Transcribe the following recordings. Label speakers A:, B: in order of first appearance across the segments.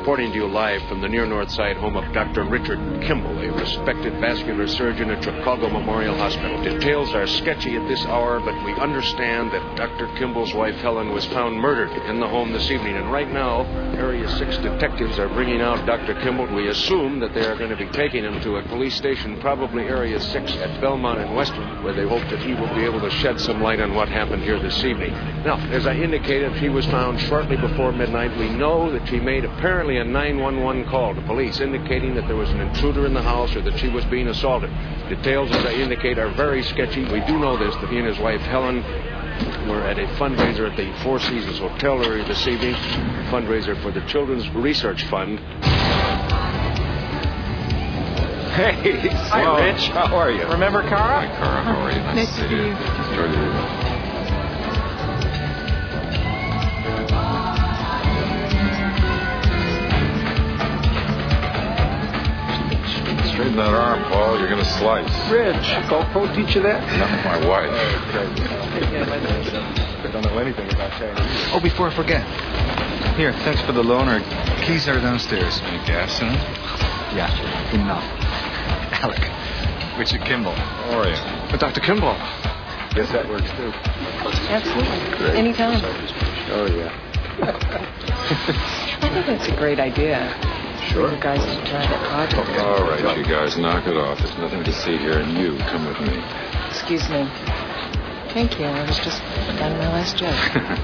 A: reporting to you live from the near North Side home of Dr. Richard Kimball, a respected vascular surgeon at Chicago Memorial Hospital. Details are sketchy at this hour, but we understand that Dr. Kimball's wife, Helen, was found murdered in the home this evening. And right now, Area 6 detectives are bringing out Dr. Kimball. We assume that they are going to be taking him to a police station, probably Area 6 at Belmont and Western, where they hope that he will be able to shed some light on what happened here this evening. Now, as I indicated, he was found shortly before midnight. We know that she made apparently a 911 call to police indicating that there was an intruder in the house or that she was being assaulted. Details, as I indicate, are very sketchy. We do know this, that he and his wife, Helen, were at a fundraiser at the Four Seasons Hotel area this evening, a fundraiser for the Children's Research Fund.
B: Hey, hi, Rich. How are you?
C: Remember Cara?
B: Hi, Cara. How are you?
D: Nice to see you.
B: Enjoy the evening. Straighten that arm, Paul. You're going to slice.
C: Rich, GoPro teach you that?
B: Not my wife.
C: I don't know anything about Chinese.
E: Oh, before I forget. Here, thanks for the loan. Our keys are downstairs.
B: Any gas in it?
E: Yeah, enough. Alec, Richard Kimball.
B: How are you?
E: But Dr. Kimball.
C: Guess that works too.
D: Absolutely.
C: Great.
D: Anytime.
C: Oh, yeah.
D: I think that's a great idea.
C: Sure.
D: You guys to try that project.
B: All right, you guys, knock it off. There's nothing to see here, and you come with me.
D: Excuse me. Thank you. I was just done my last joke.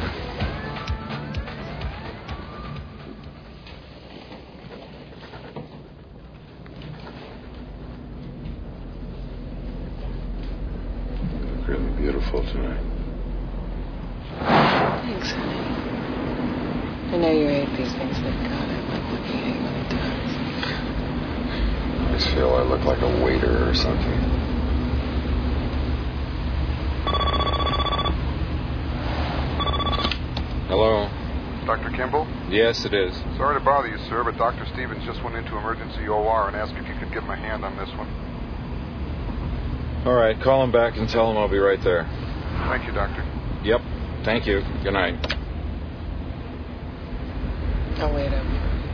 B: Really beautiful tonight.
D: Thanks, honey. I know you hate these things, but God, I like looking at you when it does.
B: I just feel I look like a waiter or something. Hello?
F: Dr. Kimball?
B: Yes, it is.
F: Sorry to bother you, sir, but Dr. Stevens just went into emergency OR and asked if you could give him a hand on this one.
B: All right, call him back and tell him I'll be right there.
F: Thank you, Doctor.
B: Yep, thank you. Good night.
D: I'll wait up.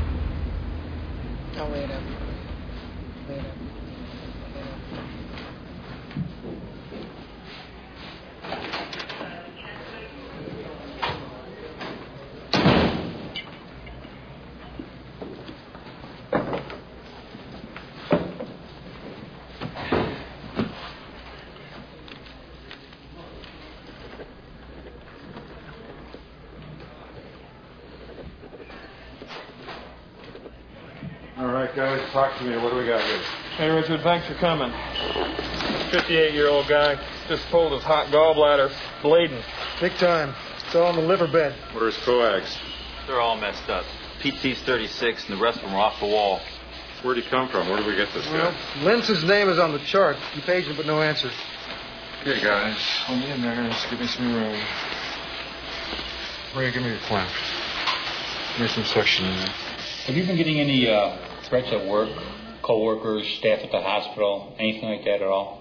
D: I'll wait up. Wait up.
B: All right, guys, talk to me. What do we got here?
C: Hey, Richard, thanks for coming. 58-year-old guy just pulled his hot gallbladder, bleeding. Big time. It's all in the liver bed.
B: What are his coags?
G: They're all messed up. PT's 36, and the rest of them are off the wall.
B: Where'd he come from? Where did we get this
C: Well,
B: guy?
C: Lintz's name is on the chart. He paged him, but no answer.
B: Okay, guys, hold me in there. Just give me some room. Ray, give me your clamp. Give me some suction in there.
H: Have you been getting any threats at work, co-workers, staff at the hospital, anything like that at all?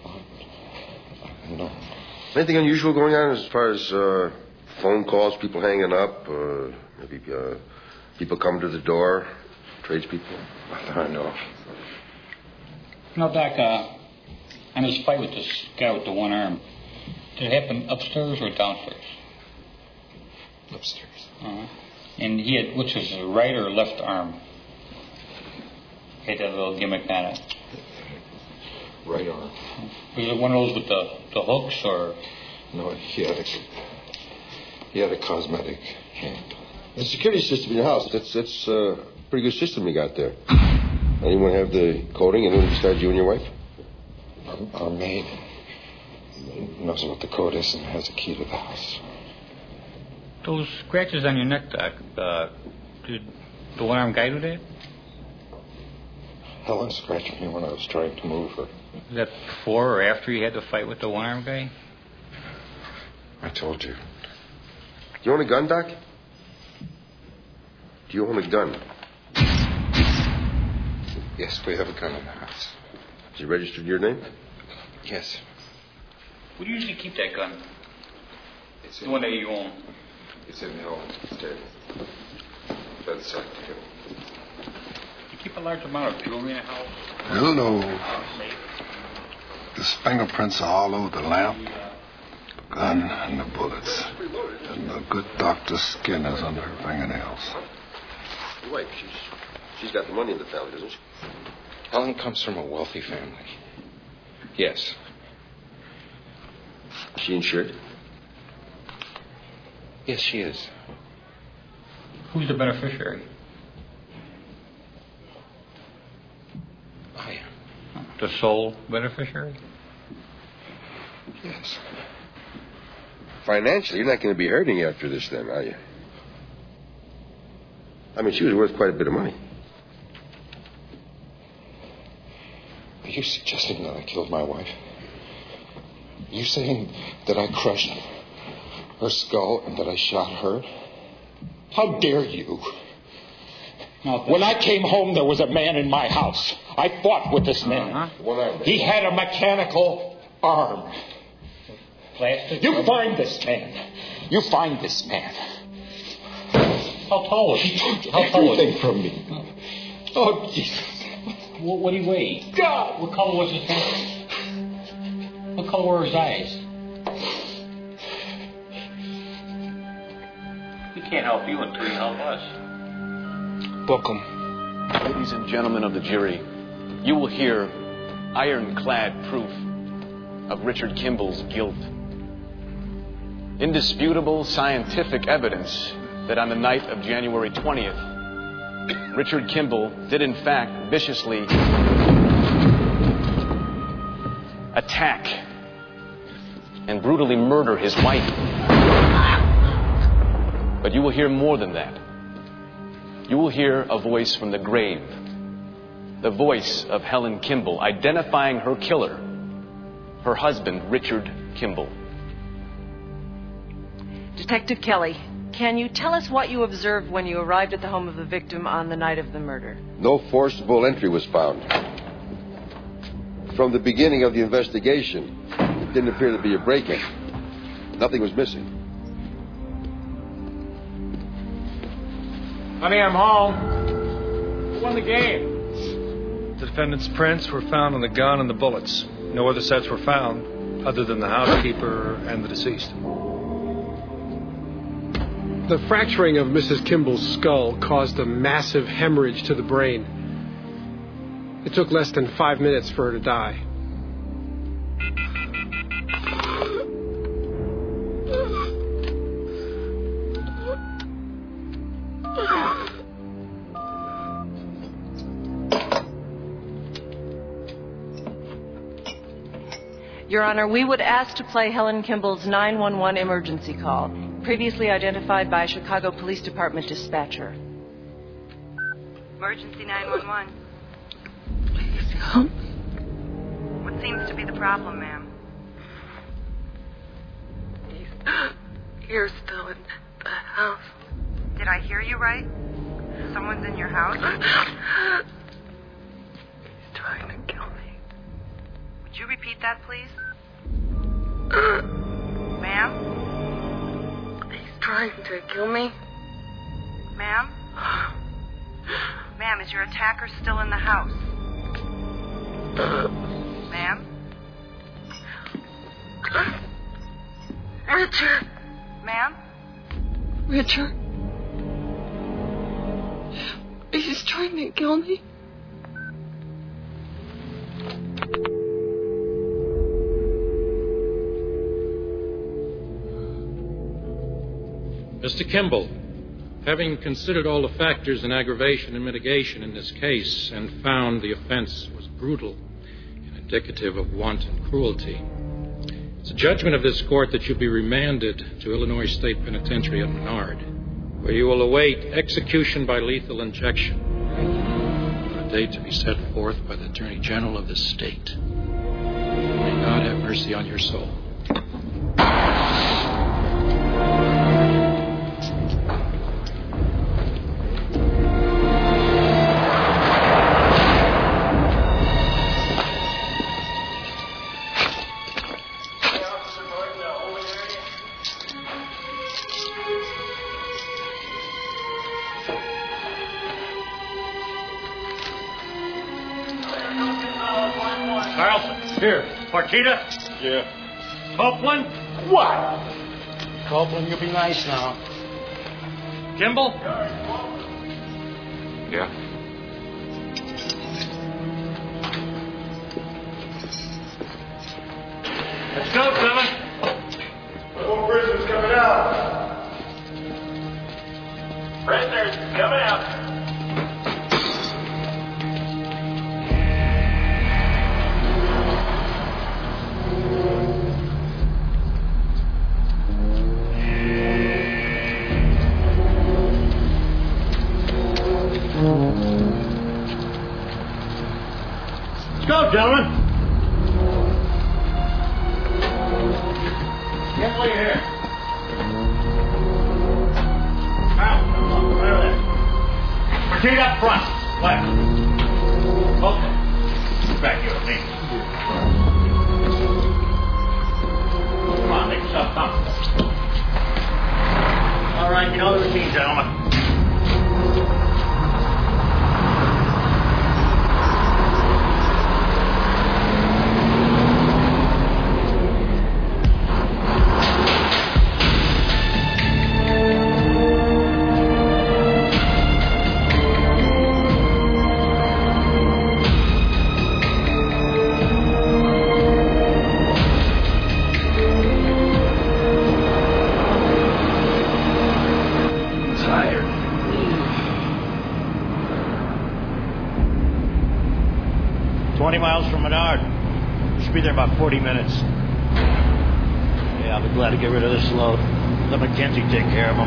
I: No. Anything unusual going on as far as phone calls, people hanging up, maybe people come to the door, tradespeople?
B: Nothing I know of.
H: No, Doc, on this fight with this guy with the one arm, did it happen upstairs or downstairs?
B: Upstairs.
H: Uh-huh. And he had, which was his right or left arm? He had that little gimmick on it.
B: Right arm.
H: Was it one of those with the hooks or?
B: No, he had a cosmetic hand.
I: The security system in your house, that's a pretty good system you got there. Anyone have the coding? Anyone besides you and your wife?
B: Our maid knows what the code is and has a key to the house.
H: Those scratches on your neck, Doc, did the one-armed guy do that?
B: Helen scratched me when I was trying to move her.
H: Was that before or after you had the fight with the one-armed guy?
B: I told you.
I: Do you own a gun, Doc? Do you own a gun?
B: Yes, we have a gun in the house.
I: Is it registered in your name?
B: Yes.
H: Where do you usually keep that gun?
B: It's
H: The one that you own.
B: It's in Helen's table. Bedside table.
H: keep a large amount of jewelry in the house?
J: Hell no. His fingerprints are all over the lamp, the gun, and the bullets. And the good doctor's skin is under her fingernails.
I: Wait, she's got the money in the family, doesn't she?
B: Helen comes from a wealthy family. Yes.
I: Is she insured?
B: Yes, she is.
H: Who's the beneficiary?
B: I am.
H: The sole beneficiary?
B: Yes.
I: Financially, you're not going to be hurting after this then, are you? I mean, she was worth quite a bit of money.
B: Are you suggesting that I killed my wife? Are you saying that I crushed her skull and that I shot her? How dare you? When I came home, there was a man in my house. I fought with this man. He had a mechanical arm.
H: Plastic?
B: You find this man. You find this man.
H: How tall is he?
B: How tall is he? Everything from me. Oh, Jesus.
H: What do you weigh?
B: God!
H: What color was his hair? What color were his eyes? We can't help you until you help us.
A: Welcome. Ladies and gentlemen of the jury, you will hear ironclad proof of Richard Kimball's guilt. Indisputable scientific evidence that on the night of January 20th, Richard Kimball did in fact viciously attack and brutally murder his wife. But you will hear more than that. You will hear a voice from the grave, the voice of Helen Kimball, identifying her killer, her husband, Richard Kimball.
D: Detective Kelly, can you tell us what you observed when you arrived at the home of the victim on the night of the murder?
I: No forcible entry was found. From the beginning of the investigation, it didn't appear to be a break-in. Nothing was missing.
C: Honey, I'm home. Who won the game?
K: The defendant's prints were found on the gun and the bullets. No other sets were found other than the housekeeper and the deceased.
L: The fracturing of Mrs. Kimball's skull caused a massive hemorrhage to the brain. It took less than 5 minutes for her to die.
D: Your Honor, we would ask to play Helen Kimball's 911 emergency call, previously identified by Chicago Police Department dispatcher.
M: Emergency 911.
D: Please help.
M: What seems to be the problem, ma'am?
D: He's here still in the house.
M: Did I hear you right? Someone's in your house?
D: He's trying to kill me.
M: Would you repeat that, please? Ma'am?
D: He's trying to kill me.
M: Ma'am? Ma'am, is your attacker still in the house? Ma'am?
D: Richard.
M: Ma'am?
D: Richard. He's trying to kill me.
K: Mr. Kimball, having considered all the factors in aggravation and mitigation in this case and found the offense was brutal and indicative of wanton cruelty, it's a judgment of this court that you be remanded to Illinois State Penitentiary at Menard, where you will await execution by lethal injection on a date to be set forth by the Attorney General of the state. May God have mercy on your soul.
N: Here, Marquita?
C: Yeah.
N: Copeland?
O: What? Copeland, you'll be nice now.
N: Kimball?
A: Yeah.
N: Let's go, Clement.
O: More prisoners coming out. Prisoners coming out.
N: Let's go, gentlemen. Get here. Now, right there. Proceed up front. Left. Okay. Back here with me. Come on, make yourself comfortable. All right, you know the routine, gentlemen.
O: Tired.
N: 20 miles from Menard. Should be there about 40 minutes. Yeah, I'll be glad to get rid of this load. Let Mackenzie take care of him.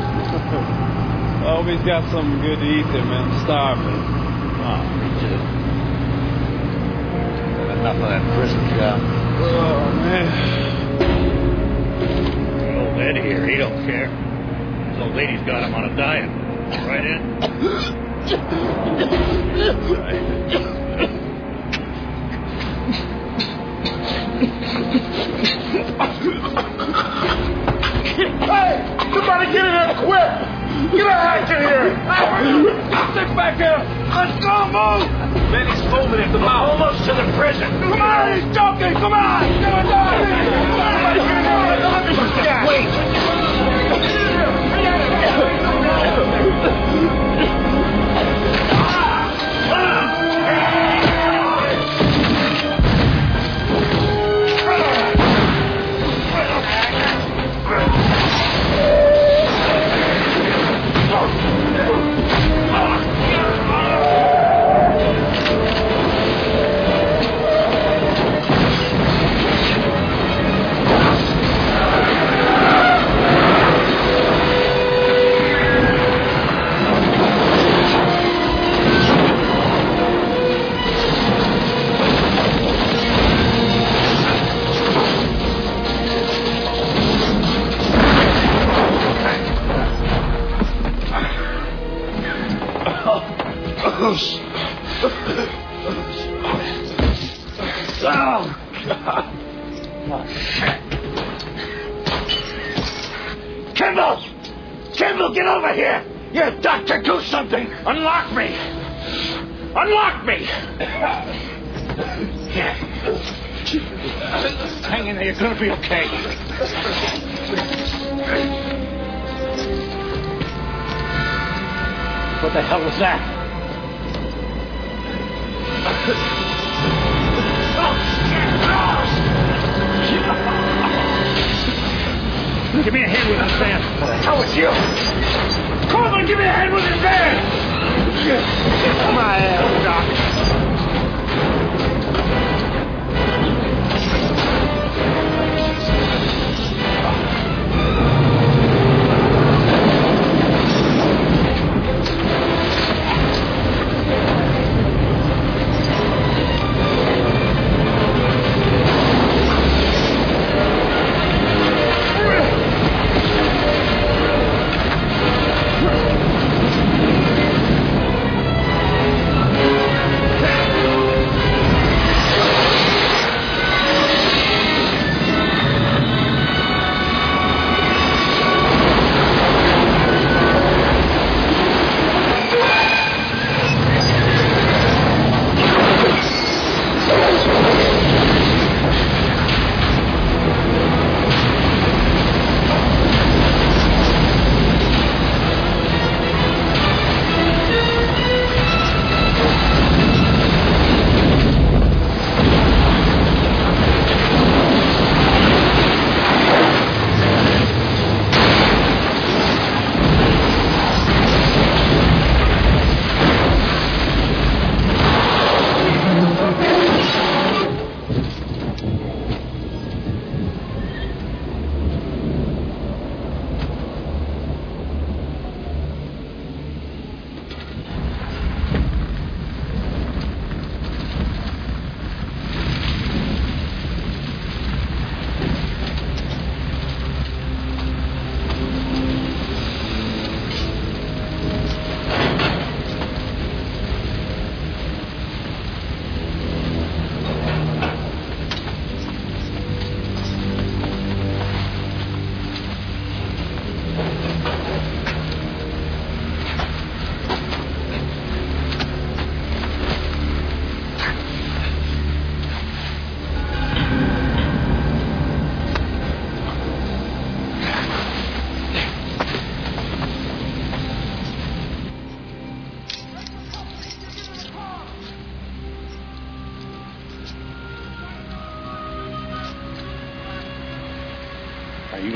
C: I hope he's got something good to eat there, man. I'm starving.
N: Oh, me too. Got enough of that prison job.
C: Oh, man.
N: The old Ed here, he don't care. His old lady's got him on a diet. Right in?
O: Hey! Somebody get in here quick! Get a hatch in here! Sit back here! Let's go, move!
N: Man, he's moving at the mouth. Almost to the prison.
O: Come on, he's joking! Come on! Get him down! Somebody get in here! Wait! Kimball! Kimball, get over here! You're a doctor, do something! Unlock me! Unlock me! Hang in there, you're gonna be okay.
N: What the hell was that? Give me a hand with this van.
O: How was you? Corbin, give me a hand with this van! My ass, Doc.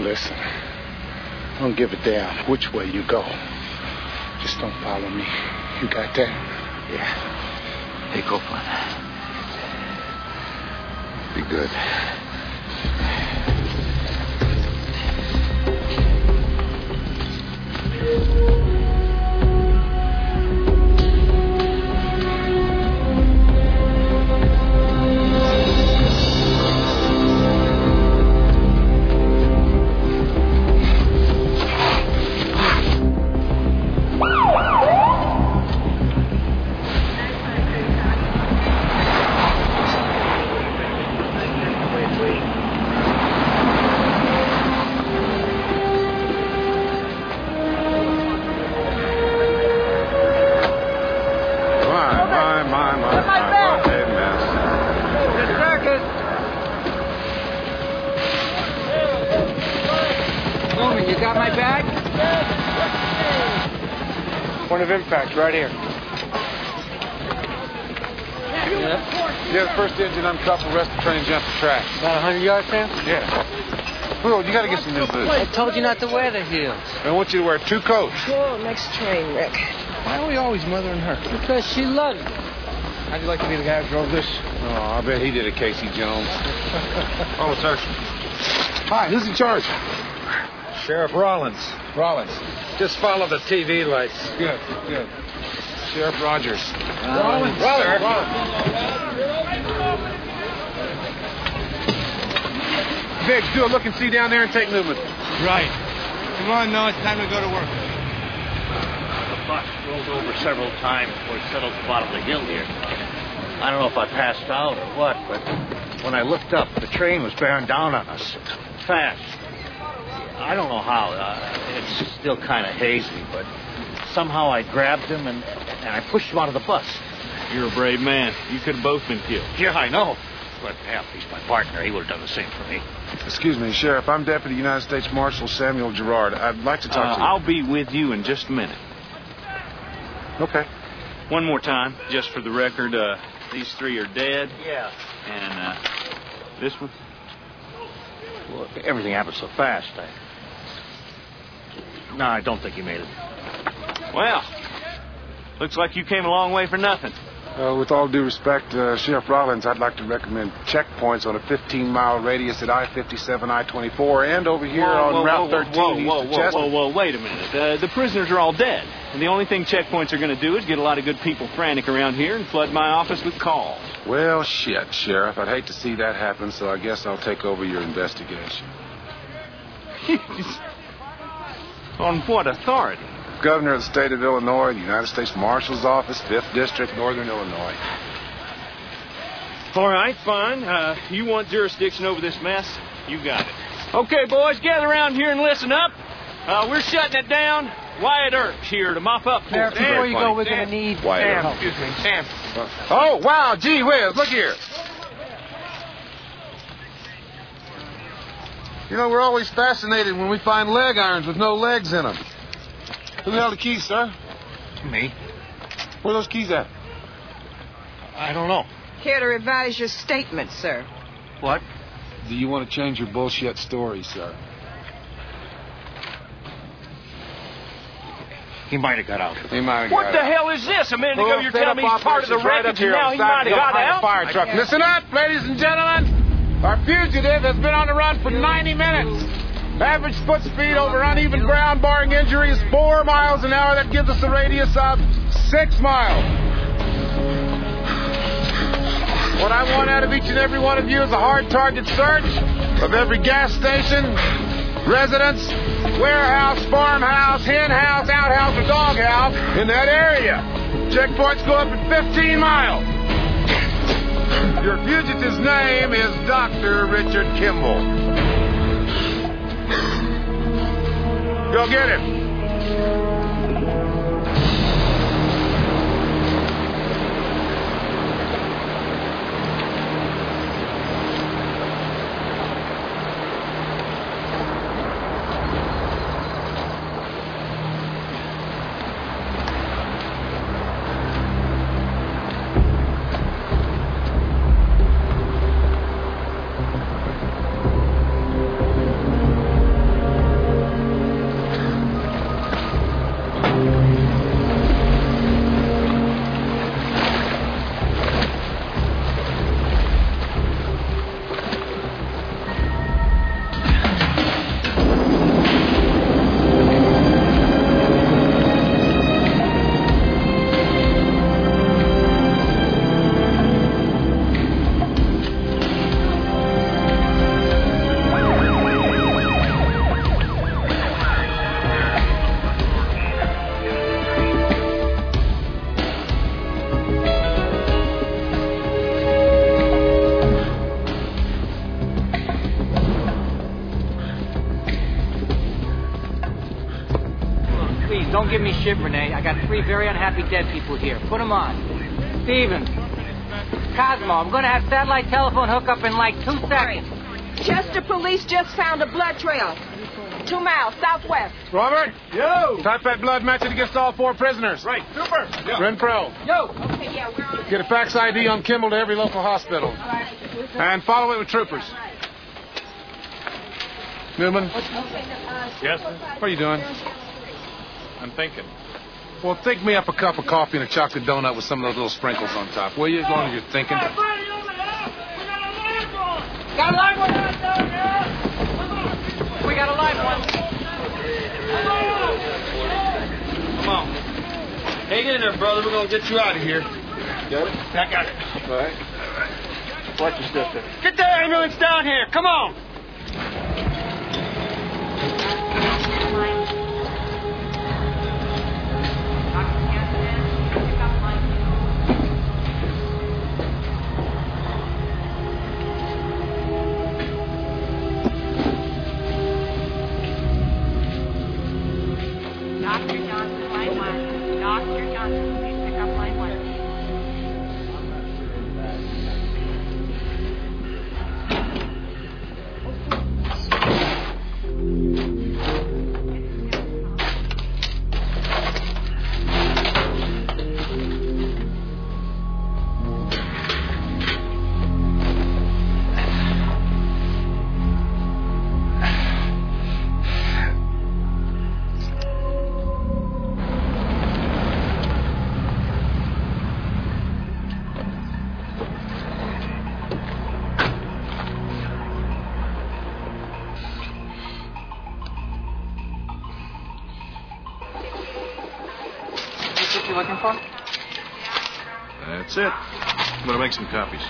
P: listen. I don't give a damn which way you go. Just don't follow me. You got that?
N: Yeah. Hey, Copeland.
I: Be good.
L: Point of impact, right here.
P: Yeah, the first engine uncoupled, rest of the train jumped the tracks.
L: About 100 yards, Sam?
P: Yeah. Will, you gotta get some new boots.
L: I told you not to wear the heels.
P: I want you to wear 2 coats.
Q: Whoa, next train wreck.
P: Why are we always mothering her?
L: Because she loves you.
P: How'd you like to be the guy who drove this? Oh, I bet he did it, Casey Jones. Oh, sir. Hi, who's in charge?
R: Sheriff Rollins.
P: Rollins.
R: Just follow the TV lights.
P: Good. Sheriff Rogers.
R: Rollins.
P: Sir. Biggs, do a look and see down there and take movement.
R: Right. Come on, Noah, it's time to go to work. The bus rolled over several times before it settled at the bottom of the hill here. I don't know if I passed out or what, but when I looked up, the train was bearing down on us. Fast. I don't know how. It's still kind of hazy, but somehow I grabbed him and I pushed him out of the bus.
G: You're a brave man. You could have both been killed.
R: Yeah, I know. But hell, he's my partner. He would have done the same for me.
P: Excuse me, Sheriff. I'm Deputy United States Marshal Samuel Gerard. I'd like to talk to you.
G: I'll be with you in just a minute.
P: Okay.
G: One more time, just for the record. These 3 are dead.
R: Yeah.
G: And this one?
R: Well, everything happened so fast. No, I don't think he made it.
G: Well, looks like you came a long way for nothing.
P: With all due respect, Sheriff Rollins, I'd like to recommend checkpoints on a 15-mile radius at I-57, I-24, and over here on Route 13 east of Chester.
G: Whoa, wait a minute. The prisoners are all dead. And the only thing checkpoints are going to do is get a lot of good people frantic around here and flood my office with calls.
P: Well, shit, Sheriff. I'd hate to see that happen, so I guess I'll take over your investigation.
G: On what authority?
P: Governor of the state of Illinois, the United States Marshal's Office, 5th District, Northern Illinois.
G: All right, fine. You want jurisdiction over this mess? You got it. Okay, boys, gather around here and listen up. We're shutting it down. Wyatt Earp's here to mop up for us.
L: Before you go, we're going to need...
P: Wyatt Earp.
L: Excuse me, Sam.
P: Oh, wow, gee whiz, look here. You know, we're always fascinated when we find leg irons with no legs in them. Who held the keys, sir?
R: Me.
P: Where are those keys at?
R: I don't know.
Q: Here to revise your statement, sir.
R: What?
P: Do you want to change your bullshit story, sir?
R: He might have got out.
P: He might have
G: What
P: got
G: the
P: out.
G: hell is this? A minute ago you're telling me he's part of the wreckage and now he might have got out?
P: Fire truck. Listen up, ladies and gentlemen. Our fugitive has been on the run for 90 minutes. Average foot speed over uneven ground, barring injuries, 4 miles an hour. That gives us a radius of 6 miles. What I want out of each and every one of you is a hard target search of every gas station, residence, warehouse, farmhouse, hen house, outhouse, or doghouse in that area. Checkpoints go up at 15 miles. Your fugitive's name is Dr. Richard Kimball. Go get him.
S: Don't give me shit, Renee. I got 3 very unhappy dead people here. Put them on. Steven. Cosmo, I'm going to have satellite telephone hookup in like 2 seconds.
Q: Chester police just found a blood trail. 2 miles southwest.
P: Robert?
C: Yo!
P: Type that blood matching against all 4 prisoners.
C: Right, super. Yo.
P: Renfro.
C: Yo!
Q: Okay, yeah, we're on.
P: Get a fax ID on Kimball to every local hospital. And follow it with troopers. Newman?
C: Yes?
P: What are you doing?
C: I'm thinking.
P: Well, think me up a cup of coffee and a chocolate donut with some of those little sprinkles on top, will you, as long as you're thinking?
S: Got a live one out down here! We got a live one.
C: Come on. Hang in there, brother. We're going to get you out of here. Got it? I got it.
P: All right.
C: Watch your step there.
S: Get the ambulance down here. Come on.
M: Dr. Johnson, line 1. Dr. Johnson, please pick up line 1.
S: What you looking for?
C: That's it. I'm going to make some copies.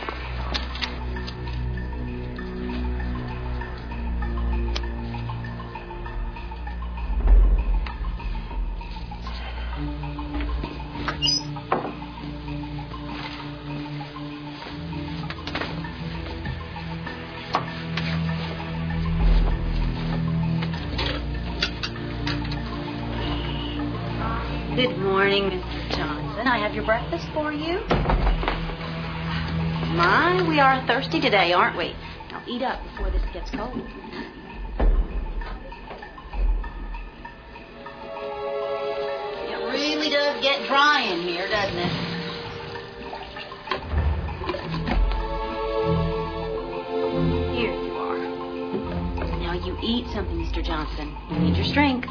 T: Good morning, Mr. Johnson. I have your breakfast for you. My, we are thirsty today, aren't we? Now eat up before this gets cold. It really does get dry in here, doesn't it? Here you are. Now you eat something, Mr. Johnson. You need your strength.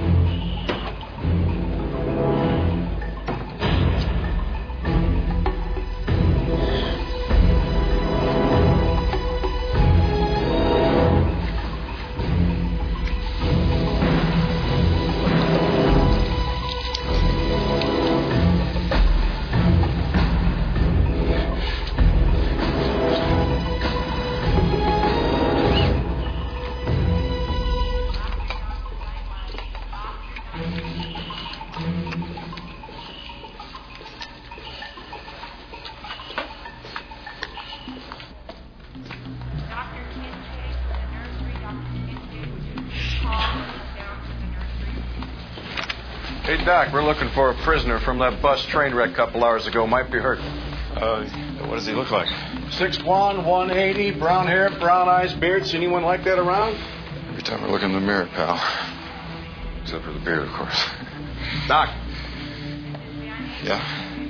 A: Hey, Doc, we're looking for a prisoner from that bus train wreck a couple hours ago. Might be hurt.
C: What does he look like? 6'1", 180, brown hair, brown eyes, beard. See anyone like that around?
B: Every time I look in the mirror, pal. Except for the beard, of course.
A: Doc.
B: Yeah?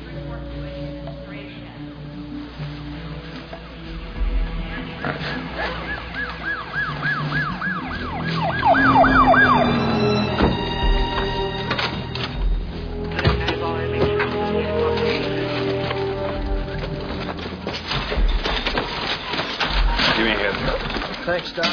A: Give me a hand.
C: Thanks, Doc.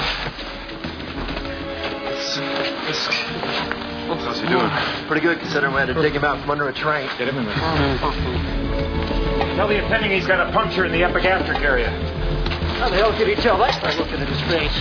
A: How's he doing?
U: Pretty good, considering we had to dig him out from under a train.
C: Get him in there. Tell the attending he's got a puncture in the epigastric area.
S: How the hell could he tell that by looking at his face?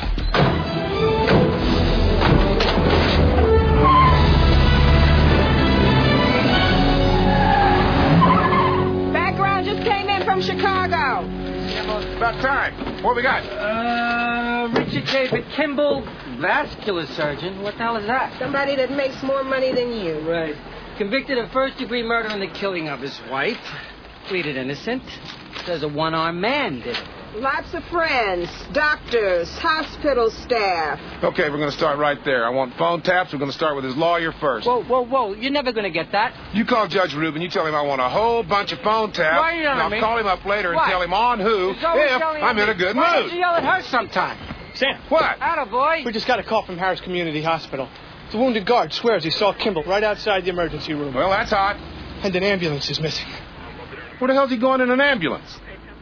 Q: Background just came in from Chicago.
P: About time. What we got?
S: Richard David Kimball, Vascular surgeon? What the hell is that?
Q: Somebody that makes more money than you.
S: Right. Convicted of first-degree murder and the killing of his wife. Pleaded innocent. Says a one-armed man did it.
Q: Lots of friends, doctors, hospital staff.
P: Okay, we're going to start right there. I want phone taps. We're going to start with his lawyer first.
S: Whoa. You're never going to get that.
P: You call Judge Rubin. You tell him I want a whole bunch of phone taps.
S: Why are you yelling at me?
P: I'll call him up later
S: What?
P: and tell him on who if I'm in a good
S: Why
P: mood.
S: don't you yell at her sometime?
C: Sam.
P: What?
S: Attaboy.
C: We just got a call from Harris Community Hospital. The wounded guard swears he saw Kimball right outside the emergency room.
P: Well, that's hot.
C: And an ambulance is missing.
P: Where the hell's he going in an ambulance?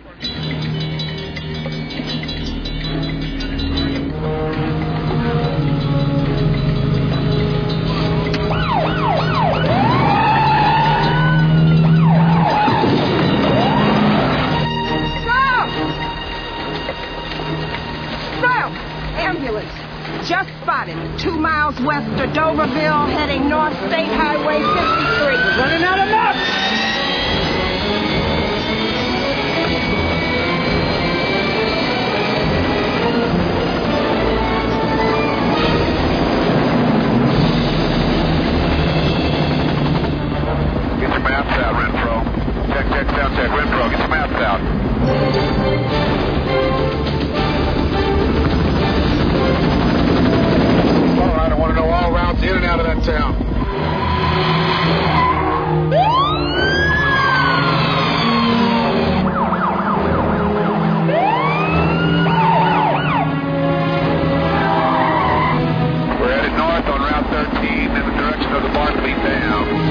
Q: Just spotted. 2 miles west of Doverville, heading north State Highway 53.
C: We're running out of nuts!
F: Get your maps out, Renfro. Check, sound check. Renfro, get your maps out. I want to know all routes in and out of that town. We're headed north on Route 13 in the direction of the Bartleby Dam.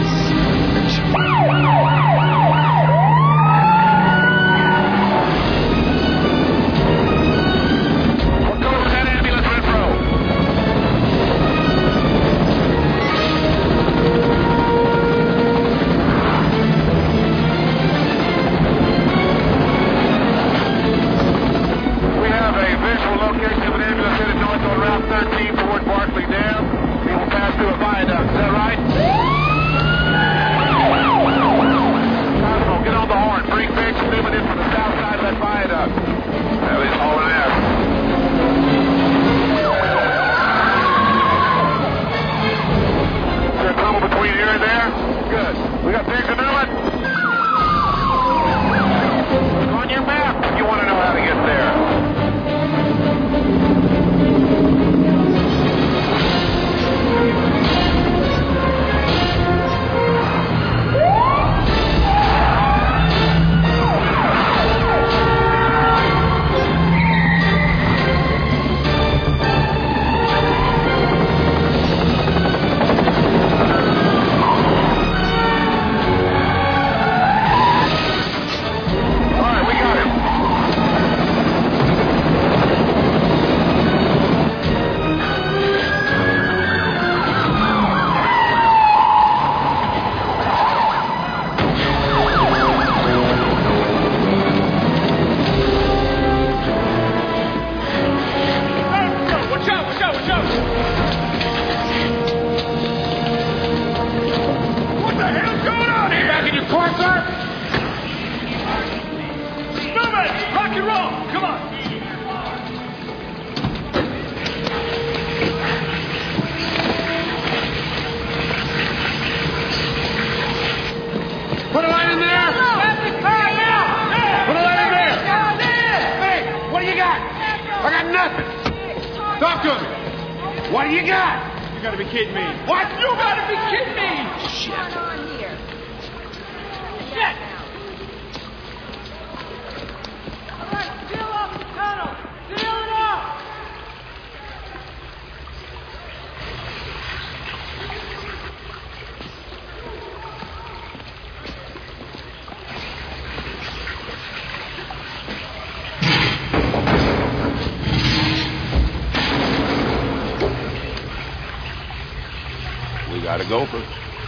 A: Got a gopher.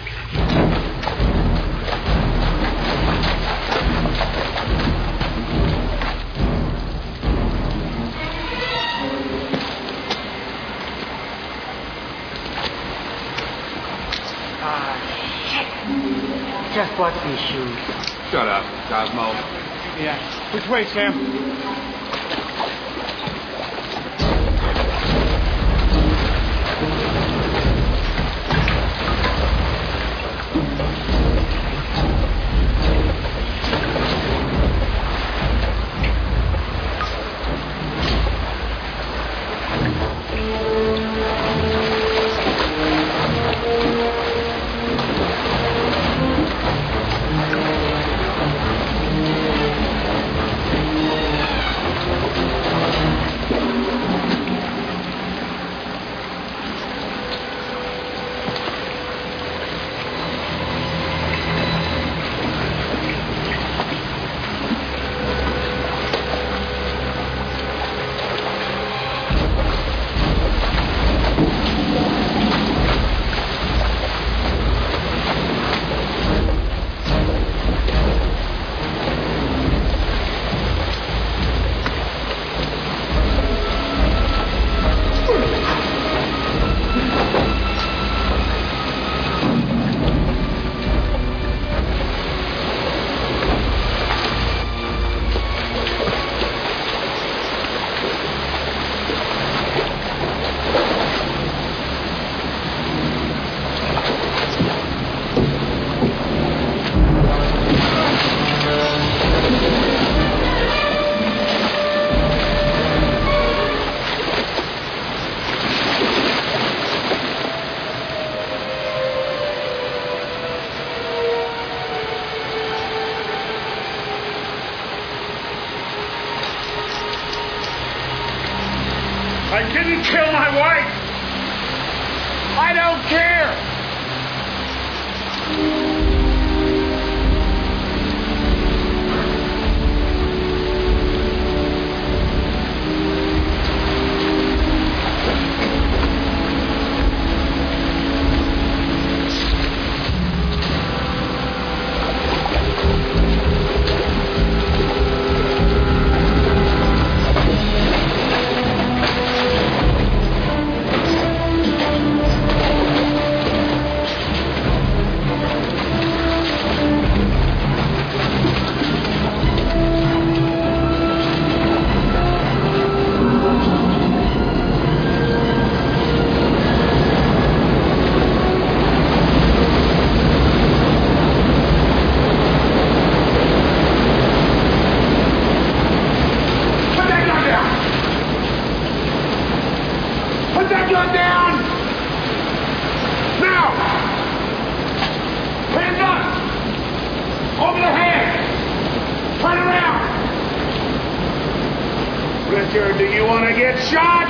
S: Just bought these shoes.
P: Shut up, Cosmo.
C: Yeah. Which way, Sam?
P: Richard, do you want to get shot?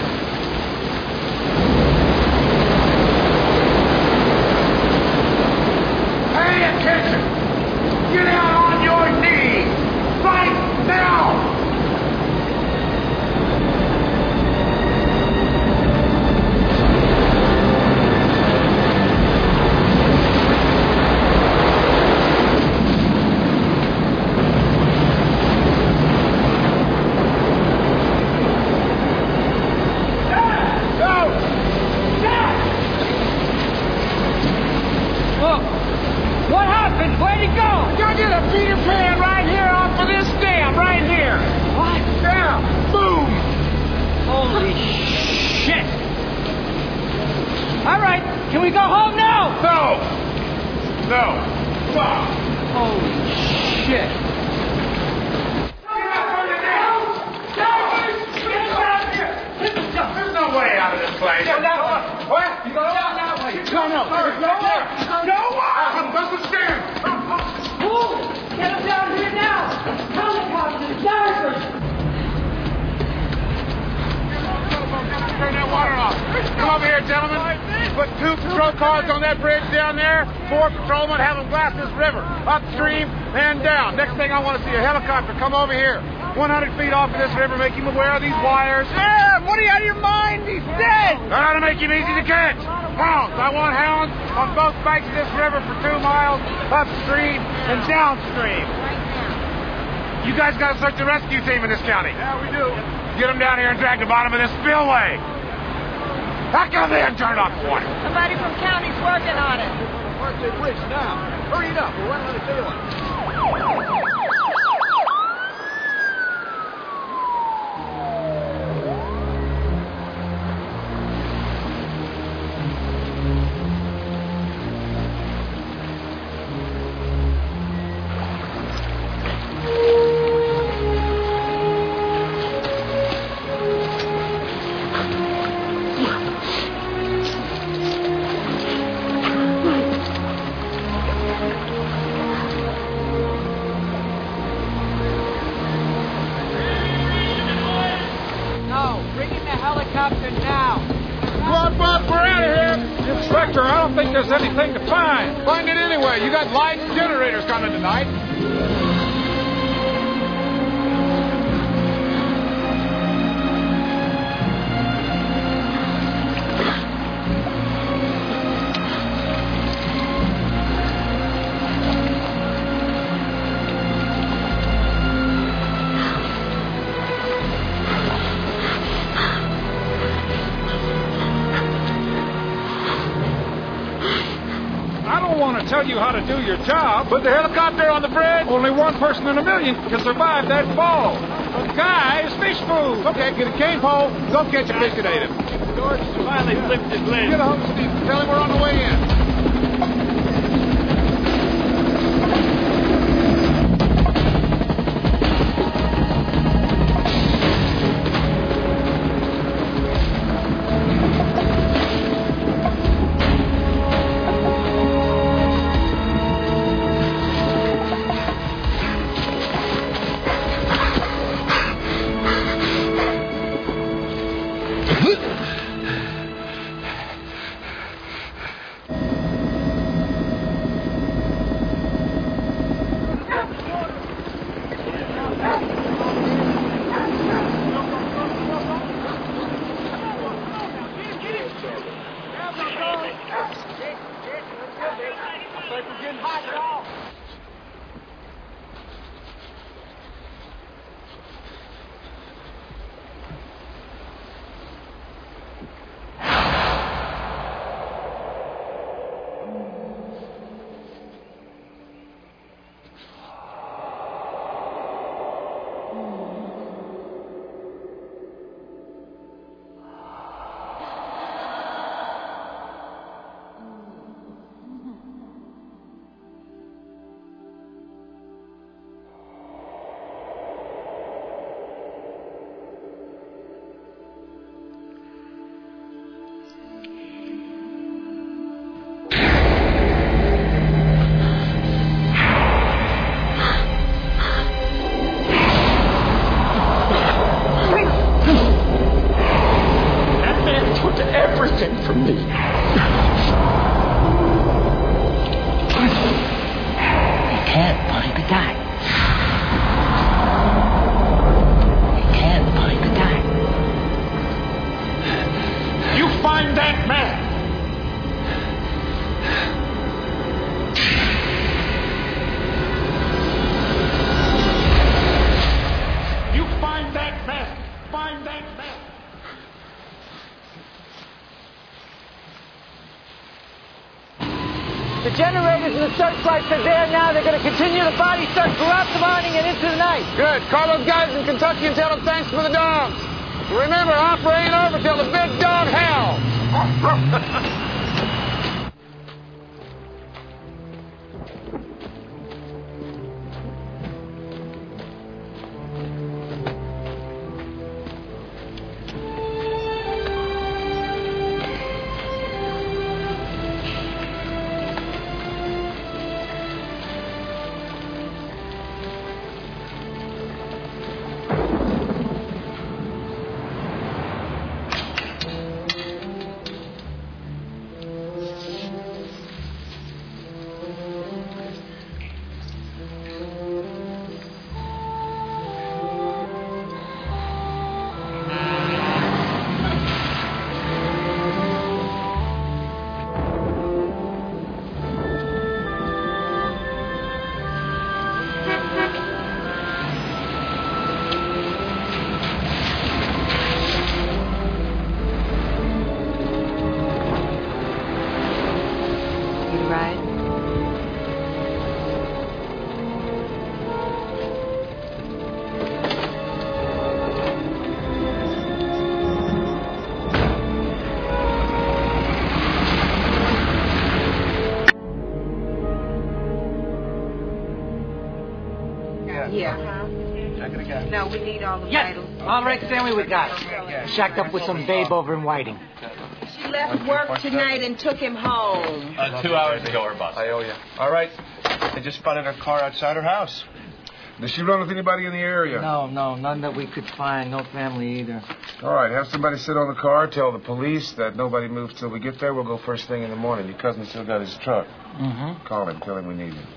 P: Pay attention! Get out on your knees! Right now!
S: What happened? Where'd he go?
P: You're gonna Peter Pan right here off of this dam, right here.
S: What?
P: Yeah, boom.
S: Holy shit. All right, can we go home now?
P: No. Fuck.
S: Holy shit.
P: There's no way out of this place. What? You go down that way. No. Bust the stairs.
S: Get him down here now. Helicopters, divers.
P: Turn that water off. Come over here, gentlemen. Put 2 patrol cars on that bridge down there. 4 patrolmen have them blast this river. Upstream and down. Next thing I want to see a helicopter come over here. 100 feet off of this river, make him aware of these wires.
O: Yeah, what are you out of your mind? He's dead.
P: That ought to make him easy to catch. Hounds. I want hounds on both banks of this river for 2 miles upstream and downstream. You guys got to search the rescue team in this county.
O: Yeah, we do.
P: Get them down here and drag the bottom of this spillway. How come they haven't turned off the water?
Q: Somebody from county's working on it.
O: Mark the bridge now. Hurry it up. We're running out of daylight.
K: Inspector, I don't think there's anything to find.
P: Find it anyway. You got lights and generators coming tonight.
K: Tell you how to do your job.
P: Put the helicopter on the bridge.
K: Only one person in a million can survive that fall. The guy is fish food.
P: Okay, get a cane pole. Go catch a fish at him.
R: George finally flipped his lid.
P: Get a hold of Steve. Tell him we're on the way in.
L: from me.
S: You can't find the guy. You can't find the guy.
O: You find that man! You find that man! Find that man!
S: The generators and the searchlights are there now. They're going to continue the body search throughout the morning and into the night.
P: Good. Call those guys in Kentucky and tell them thanks for the dogs. Remember, opera ain't over till the big dog howls.
Q: No, we need all the vitals.
S: All right, family, we got it. Shacked up with some babe over in Whiting.
Q: She left work tonight and took him home.
E: 2 hours ago, her boss.
P: I owe you. All right. They just spotted her car outside her house. Did she run with anybody in the area?
S: No, none that we could find. No family either.
P: All right, have somebody sit on the car, tell the police that nobody moves till we get there. We'll go first thing in the morning. Your cousin still got his truck.
S: Mm-hmm.
P: Call him, tell him we need him.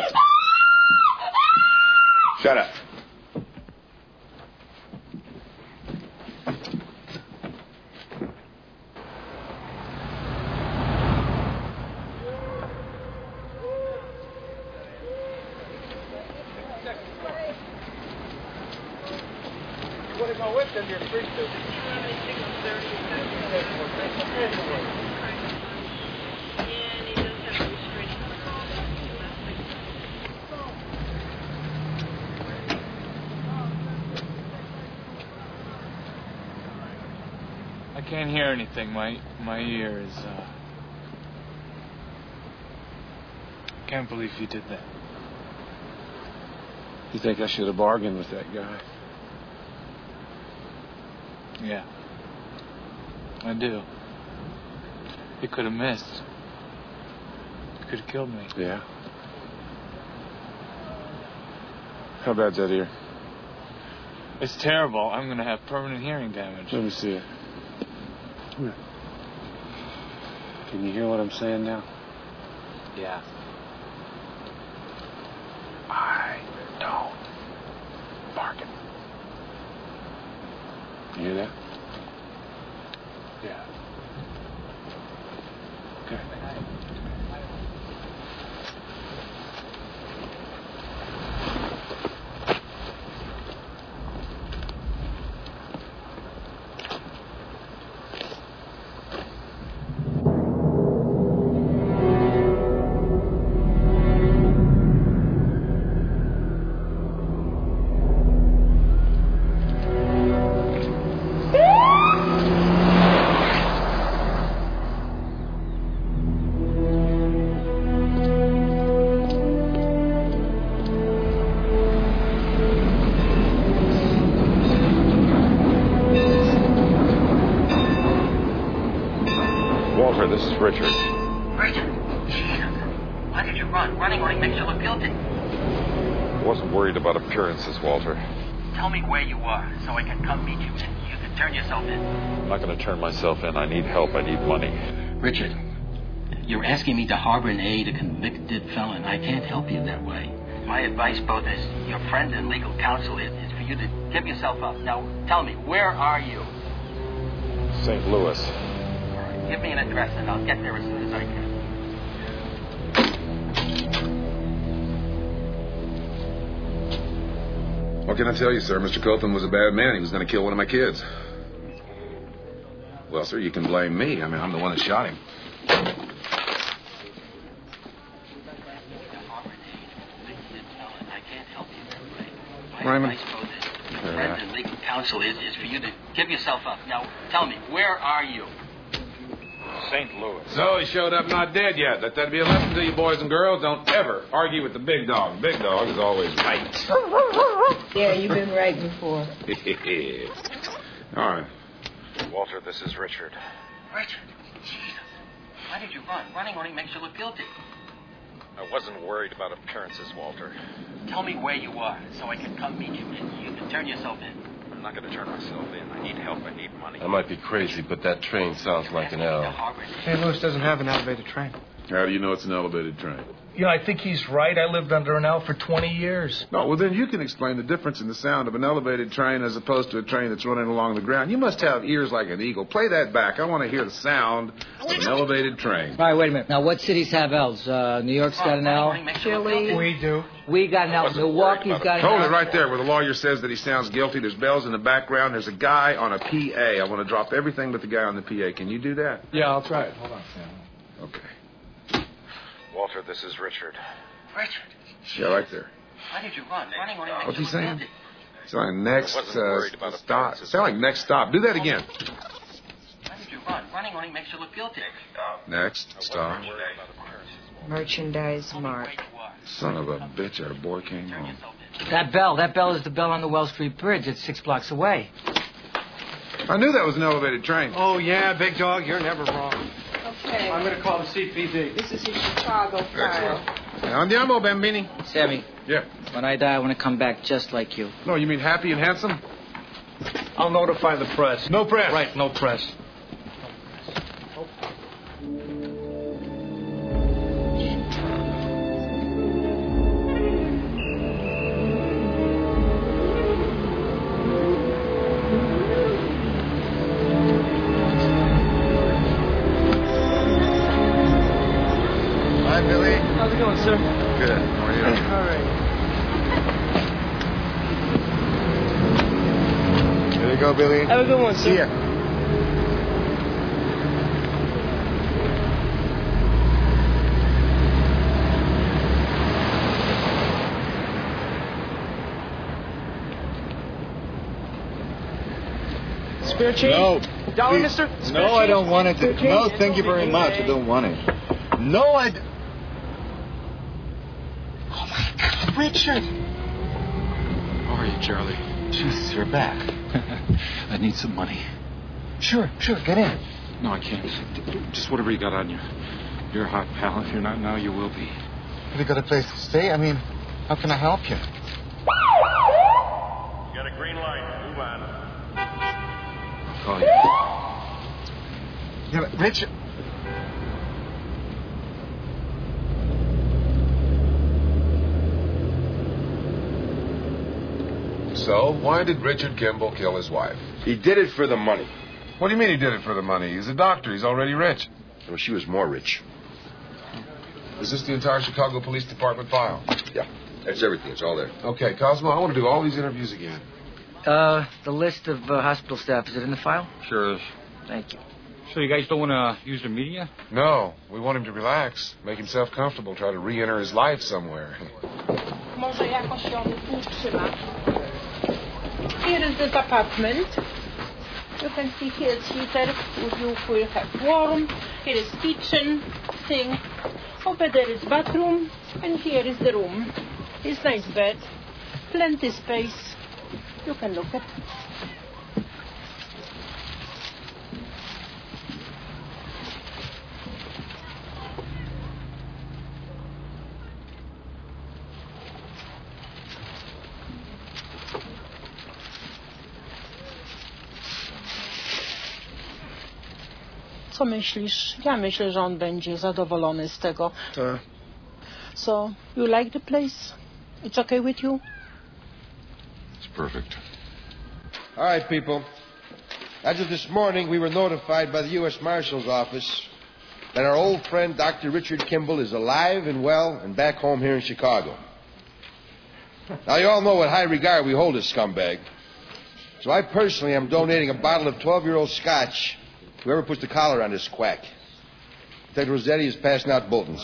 P: Shut up.
E: I can't hear anything. My ear is, Can't believe you did that.
V: You think I should have bargained with that guy?
E: Yeah. I do. You could have missed. You could have killed me.
V: Yeah. How bad's that ear?
E: It's terrible. I'm going to have permanent hearing damage.
V: Let me see it. Come here. Can you hear what I'm saying now?
E: Yeah.
V: I don't bargain. You hear that? Yeah. Okay.
A: This is Richard.
W: Richard? Jesus. Why did you run? Running only makes you look guilty.
A: I wasn't worried about appearances, Walter.
W: Tell me where you are so I can come meet you and you can turn yourself in.
A: I'm not going to turn myself in. I need help. I need money.
W: Richard, you're asking me to harbor and aid a convicted felon. I can't help you that way. My advice, both as your friend and legal counsel, is for you to give yourself up. Now, tell me, where are you?
A: St. Louis.
W: Give me an address and I'll get there as soon as I can.
J: What can I tell you, sir? Mr. Copeland was a bad man. He was going to kill one of my kids. Well, sir, you can blame me. I mean, I'm the one that shot him.
W: Raymond. Your friend and legal counsel is for you to give yourself up. Now, tell me, where are you?
A: St. Louis.
J: So he showed up not dead yet. Let that be a lesson to you, boys and girls. Don't ever argue with the big dog. Big dog is always right.
Q: Yeah, you've been right before.
J: All right.
A: Walter, this is Richard.
W: Richard? Jesus. Why did you run? Running only makes you look guilty.
A: I wasn't worried about appearances, Walter.
W: Tell me where you are so I can come meet you and you can turn yourself in.
A: I'm not going to turn myself in. I need help. I need money.
I: I might be crazy, but that train sounds like an L.
C: St. Louis doesn't have an elevated train.
J: How do you know it's an elevated train?
C: You know, I think he's right. I lived under an L for 20 years.
J: No, well, then you can explain the difference in the sound of an elevated train as opposed to a train that's running along the ground. You must have ears like an eagle. Play that back. I want to hear the sound of an elevated train.
S: All right, wait a minute. Now, what cities have L's? New York's got an L.
Q: Chile.
C: We do.
S: We got an L. Milwaukee's got an L.
J: Hold it right there where the lawyer says that he sounds guilty. There's bells in the background. There's a guy on a PA. I want to drop everything but the guy on the PA. Can you do that?
C: Yeah, I'll try it. Hold on, Sam.
J: Okay.
A: Walter, this is Richard.
W: Richard?
J: Yeah, right there.
W: Why did you run? Running only makes
J: What's
W: you
J: he
W: look
J: saying?
W: guilty.
J: Sound like next stop. Sound like next stop. Do that again.
W: Why did you run? Running only makes you look guilty.
J: Next stop.
Q: Merchandise Mart.
J: Son of a bitch, our boy came home.
S: That bell is the bell on the Wells Street Bridge. It's 6 blocks away.
J: I knew that was an elevated train.
C: Oh, yeah, big dog, you're never wrong.
Q: Okay.
C: I'm going to call the CPD.
Q: This is a Chicago file.
J: Andiamo, Bambini.
S: Sammy.
J: Yeah.
S: When I die, I want to come back just like you.
J: No, you mean happy and handsome?
C: I'll notify the press.
J: No press.
C: Right, no press.
U: Hi, Billy.
C: How's it going, sir?
U: Good. How are you?
C: All right.
U: Here you go,
V: Billy.
D: Have a good one, sir.
V: See ya.
D: Spare change?
V: No.
D: Dollar,
V: Please.
D: mister? Spare
V: No, I
D: change?
V: don't want it.
D: Spare
V: No,
D: change?
V: thank you very much. I don't want it. No, I...
D: Oh, my God, Richard.
E: How are you, Charlie?
V: Jesus, you're back.
E: I need some money.
V: Sure, get in.
E: No, I can't. Just whatever you got on you. You're a hot pal. If you're not now, you will be.
V: Have you got a place to stay? I mean, how can I help you?
F: You got a green light. Move on.
E: I'll call you.
V: Yeah, but Richard...
J: So, why did Richard Kimball kill his wife?
I: He did it for the money.
J: What do you mean he did it for the money? He's a doctor. He's already rich.
I: Well, she was more rich.
J: Is this the entire Chicago Police Department file?
I: Yeah, that's everything. It's all there.
J: Okay, Cosmo, I want to do all these interviews again.
S: The list of hospital staff, is it in the file?
J: Sure is.
S: Thank you.
H: So you guys don't want to use the media?
J: No, we want him to relax, make himself comfortable, try to re-enter his life somewhere.
Q: Może jakoś ją utrzyma. Here is this apartment. You can see here is heater. You will have warm. Here is kitchen, sink. Over there is bathroom. And here is the room. It's nice bed. Plenty space. You can look at. Co myślisz? Ja myślę, że on będzie zadowolony z tego. So, you like the place? It's okay with you?
J: It's perfect.
I: All right, people. As of this morning, we were notified by the U.S. Marshal's office that our old friend Dr. Richard Kimball is alive and well and back home here in Chicago. Now, you all know what high regard we hold this scumbag. So I personally am donating a bottle of 12-year-old scotch to whoever puts the collar on this quack. Detective Rossetti is passing out bulletins.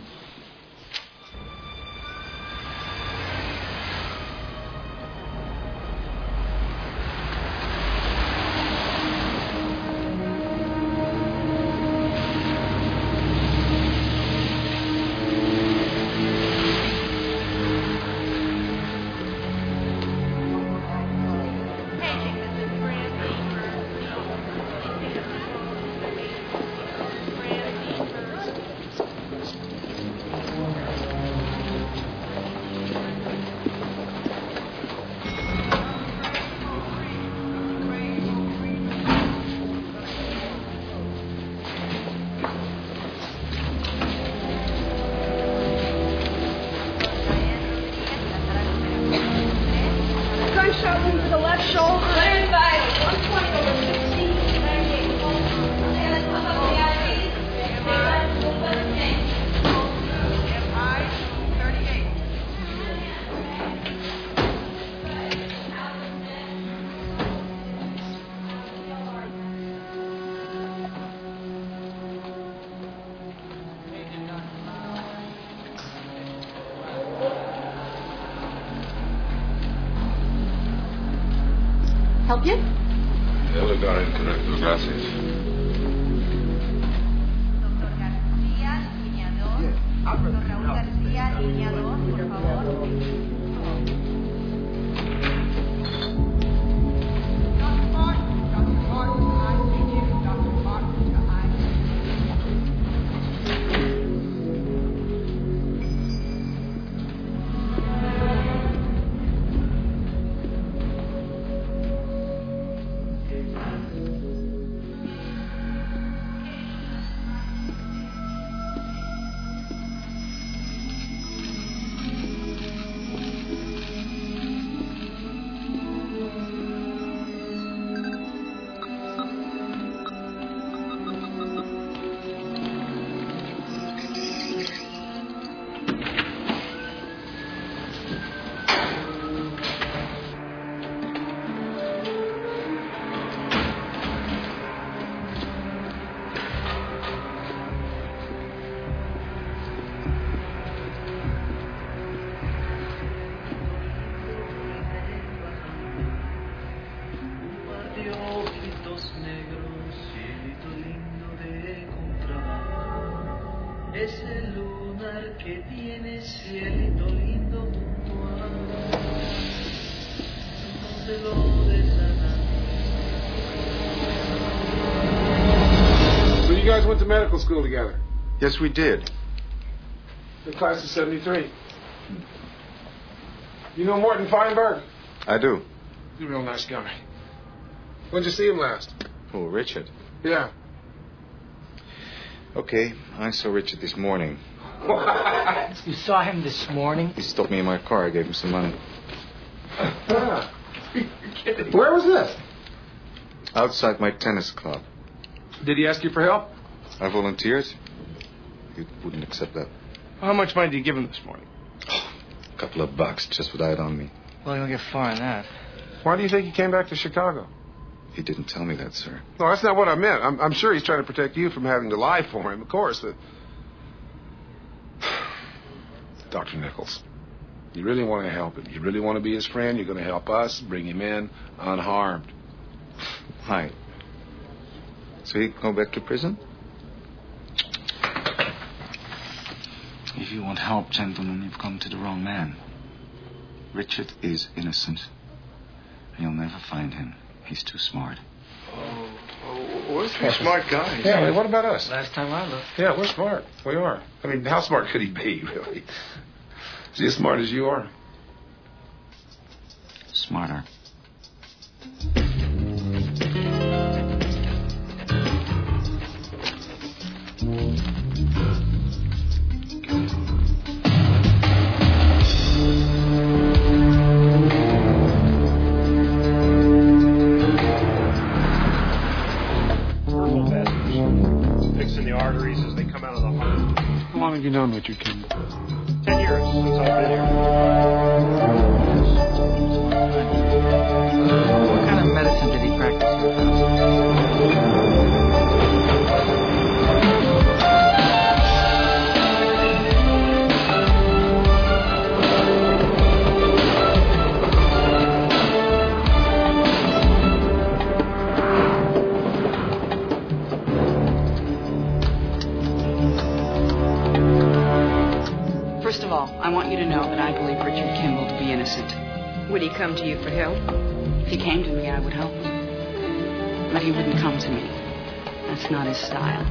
Q: Gunshot wound to the left shoulder. Stand by. 120 over 60.
T: Help you?
J: El lugar incorrecto, gracias.
G: ojos negros, cielito lindo de encontrar. Ese lunar que tiene cielito lindo junto a no te lo des a nadie.
J: So you guys went to medical school together?
B: Yes, we did.
J: The class of 73. You know Morton Feinberg?
B: I do.
J: He's a real nice guy. When'd you see him last?
B: Oh, Richard.
J: Yeah.
B: Okay, I saw Richard this morning.
J: What?
S: You saw him this morning?
B: He stopped me in my car. I gave him some money.
J: Where was this?
B: Outside my tennis club.
J: Did he ask you for help?
B: I volunteered. He wouldn't accept that.
J: How much money did you give him this morning?
B: A couple of bucks, just what I had on me.
S: Well, you'll get far in that.
J: Why do you think he came back to Chicago?
B: He didn't tell me that, sir.
J: No, that's not what I meant. I'm sure he's trying to protect you from having to lie for him, of course. Dr. Nichols, you really want to help him. You really want to be his friend. You're going to help us bring him in unharmed.
B: Hi. So he go back to prison? If you want help, gentlemen, you've come to the wrong man. Richard is innocent. You'll never find him. He's too smart.
J: We're three smart guys. Yeah, I mean, what about us?
S: Last time I looked.
J: Yeah, we're smart. We are. I mean, how smart could he be, really? Is he as smart as you are?
B: Smarter.
J: How long have you known Richard Kimball?
C: 10 years since I've been here.
S: What kind of medicine did he practice here?
M: First of all, I want you to know that I believe Richard Kimball to be innocent.
Q: Would he come to you for help?
M: If he came to me, I would help him. But he wouldn't come to me. That's not his style.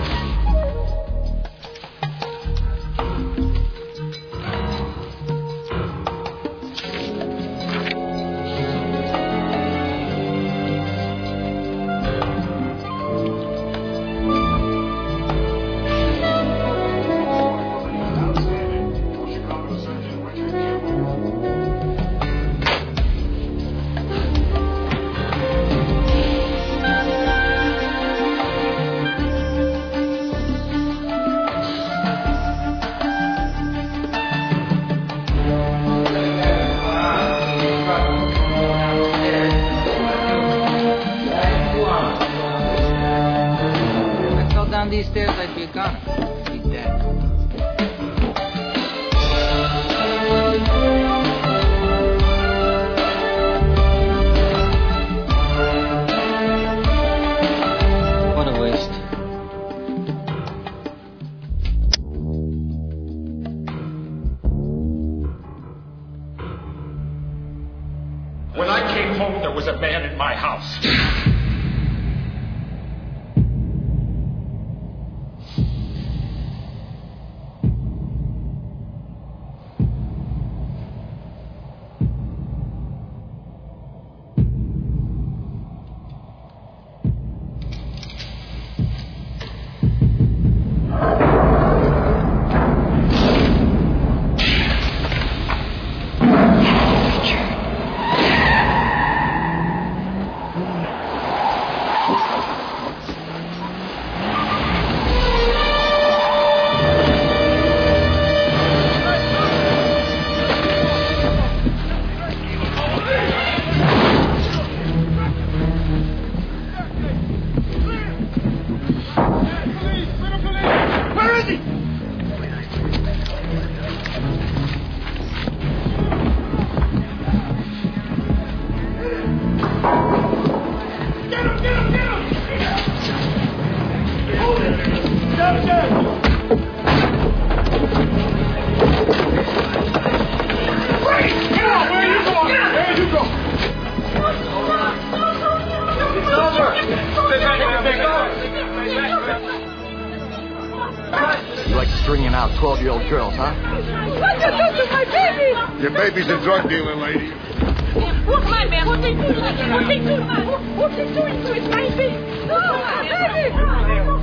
S: These stairs, I'd be a goner. I'd be dead. What a waste.
N: When I came home, there was a man in my house.
O: Get him!
U: You like stringing out 12-year-old girls, huh?
O: What you do to my baby?
J: Your baby's a drug dealer, lady.
O: Look, my man, what they do? What they do? What they doing to his baby? No, my baby!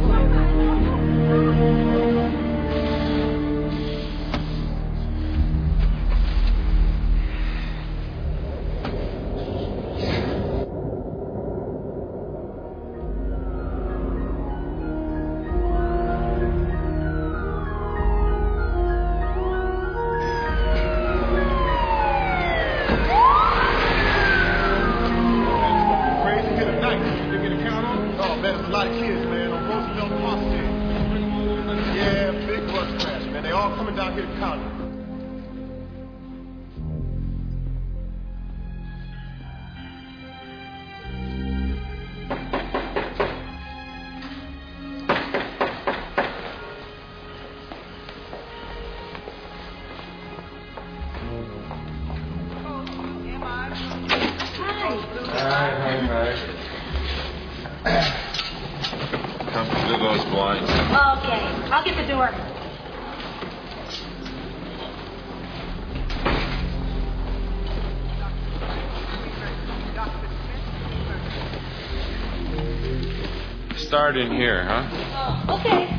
K: Start in here, huh?
O: Okay.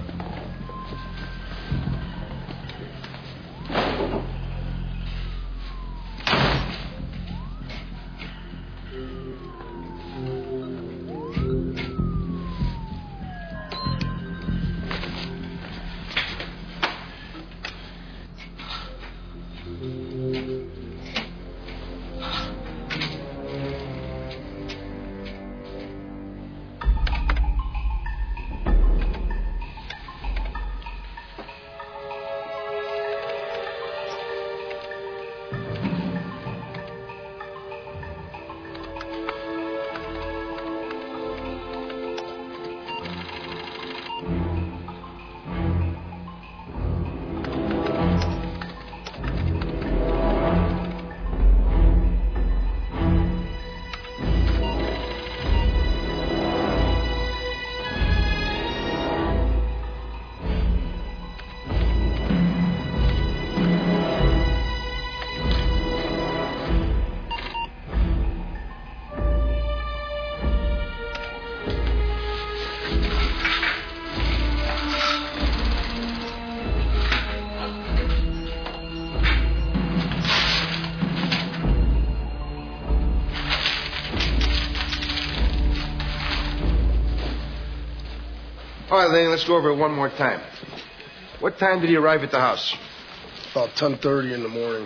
I: All right, Laney, let's go over it one more time. What time did he arrive at the house?
L: About 10:30 in the morning.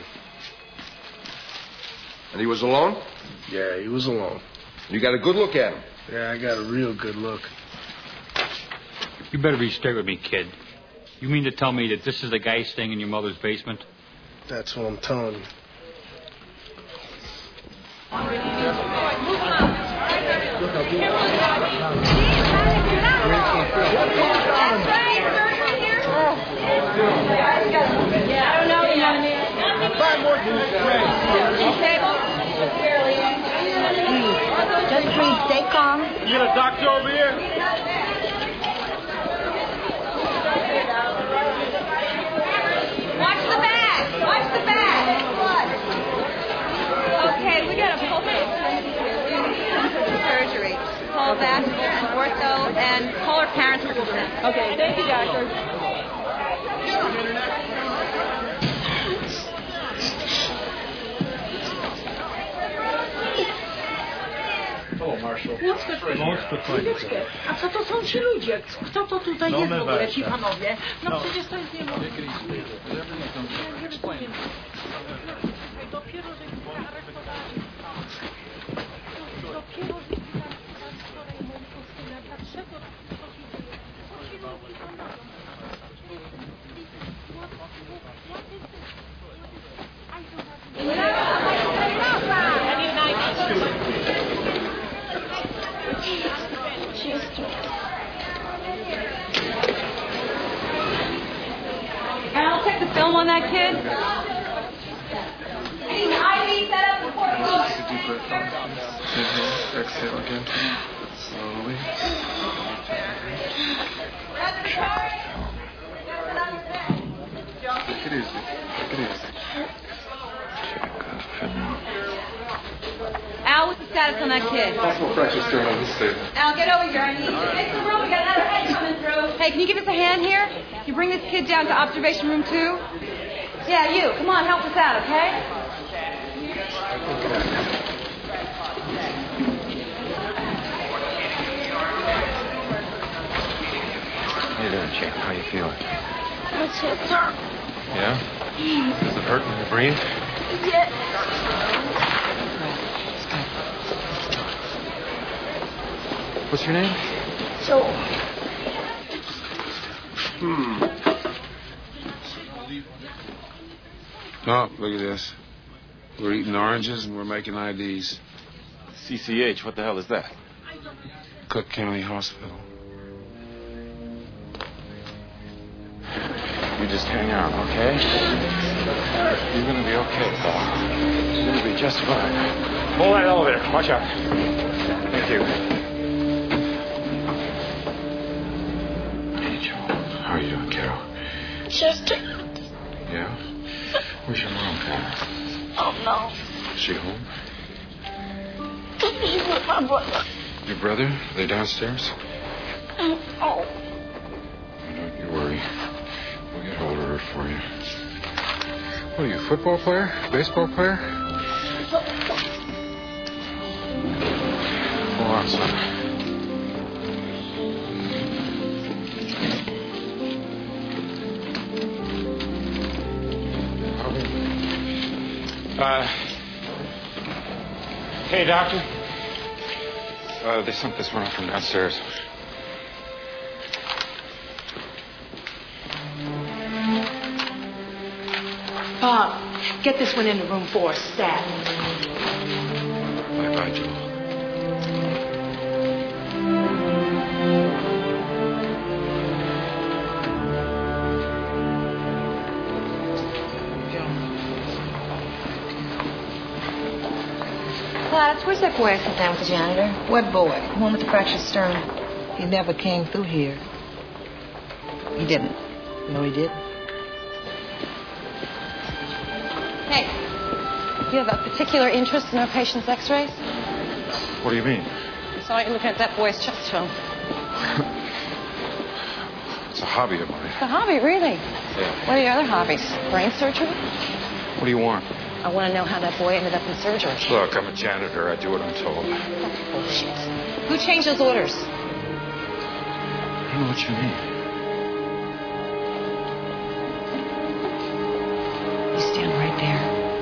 I: And he was alone?
L: Yeah, he was alone.
I: You got a good look at him?
L: Yeah, I got a real good look.
H: You better be straight with me, kid. You mean to tell me that this is the guy staying in your mother's basement?
L: That's what I'm telling you.
O: Just please stay calm.
C: You got a doctor over here?
R: Watch the bag. Watch the bag. Okay, we got a pulmonary surgery. Call vascular, ortho, and call her parents for consent.
Q: Okay, thank you, doctor.
C: O, Marshall.
Q: Ludzkie. A co to są ci ludzie? Kto to tutaj jest w ogóle, ci panowie? No przecież to jest niemożliwe. Nie rozumiem. Dopiero, że ich aresztowali. Dopiero, że ich aresztowali wczoraj mojego syna. Dlaczego ci ludzie to robią?
R: film on that kid?
V: Take a deep breath. Inhale, exhale again. Slowly. Take it easy. Take it easy.
R: Al, what's the status on that kid?
V: Possible fracture sternum on this state.
R: Al, get over here. I need you. Make some room. We got another head coming through. Hey, can you give us a hand here? You bring this kid down to observation room 2? Yeah, you. Come on, help us out, okay?
K: How you doing, champ? How you feeling?
A: My chest hurt.
K: Yeah? Does it hurt when you breathe?
A: Yeah.
K: What's your name?
A: So.
J: Oh, look at this. We're eating oranges and we're making IDs.
K: CCH, what the hell is that?
J: Cook County Hospital.
K: You just hang on, okay? You're gonna be okay, pal. You're gonna be just fine. Hold that elevator. Watch out. Thank you. Hey, Joe. How are you doing, kiddo?
A: Chester.
K: Yeah? Where's your mom, pal?
A: Oh, no.
K: Is she home?
A: He's with my brother.
K: Your brother? Are they downstairs?
A: Oh.
K: Don't you worry. We'll get hold of her for you. What are you, a football player? Baseball player? Hold on, son. Hey, doctor. They sent this one from downstairs.
D: Bob, get this one into room 4, stat.
K: Bye-bye, Joel.
R: Gladys, where's that boy I sat down with the janitor?
P: What boy?
R: The one with the fractured sternum.
P: He never came through here. He didn't.
R: No, he didn't. Hey, you have a particular interest in our patient's x-rays?
K: What do you mean?
R: I saw you looking at that boy's chest film.
K: It's a hobby of mine.
R: It's a hobby, really?
K: Yeah.
R: What are your other hobbies? Brain surgery?
K: What do you want?
R: I want to know how that boy ended up in surgery.
K: Look, I'm a janitor. I do what I'm told.
R: That's bullshit. Who changed those orders?
K: I don't know what you mean.
R: You stand right there.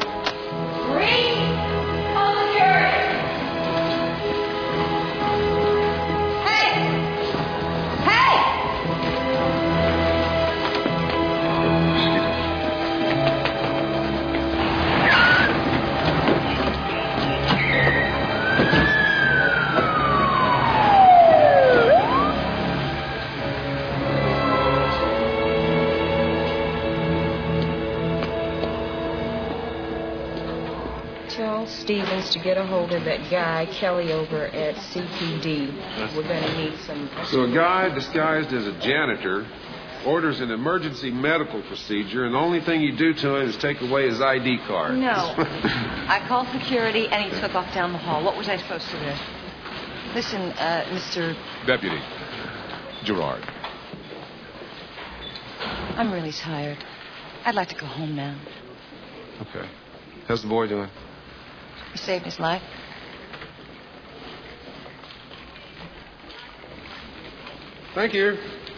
P: Stevens to get a hold of that guy, Kelly, over at CPD. We're going to need some...
J: So a guy disguised as a janitor orders an emergency medical procedure, and the only thing you do to him is take away his ID card.
R: No. I called security, and he took off down the hall. What was I supposed to do? Listen, Mr...
K: Deputy Gerard.
R: I'm really tired. I'd like to go home now.
J: Okay. How's the boy doing?
R: You saved his life.
J: Thank you.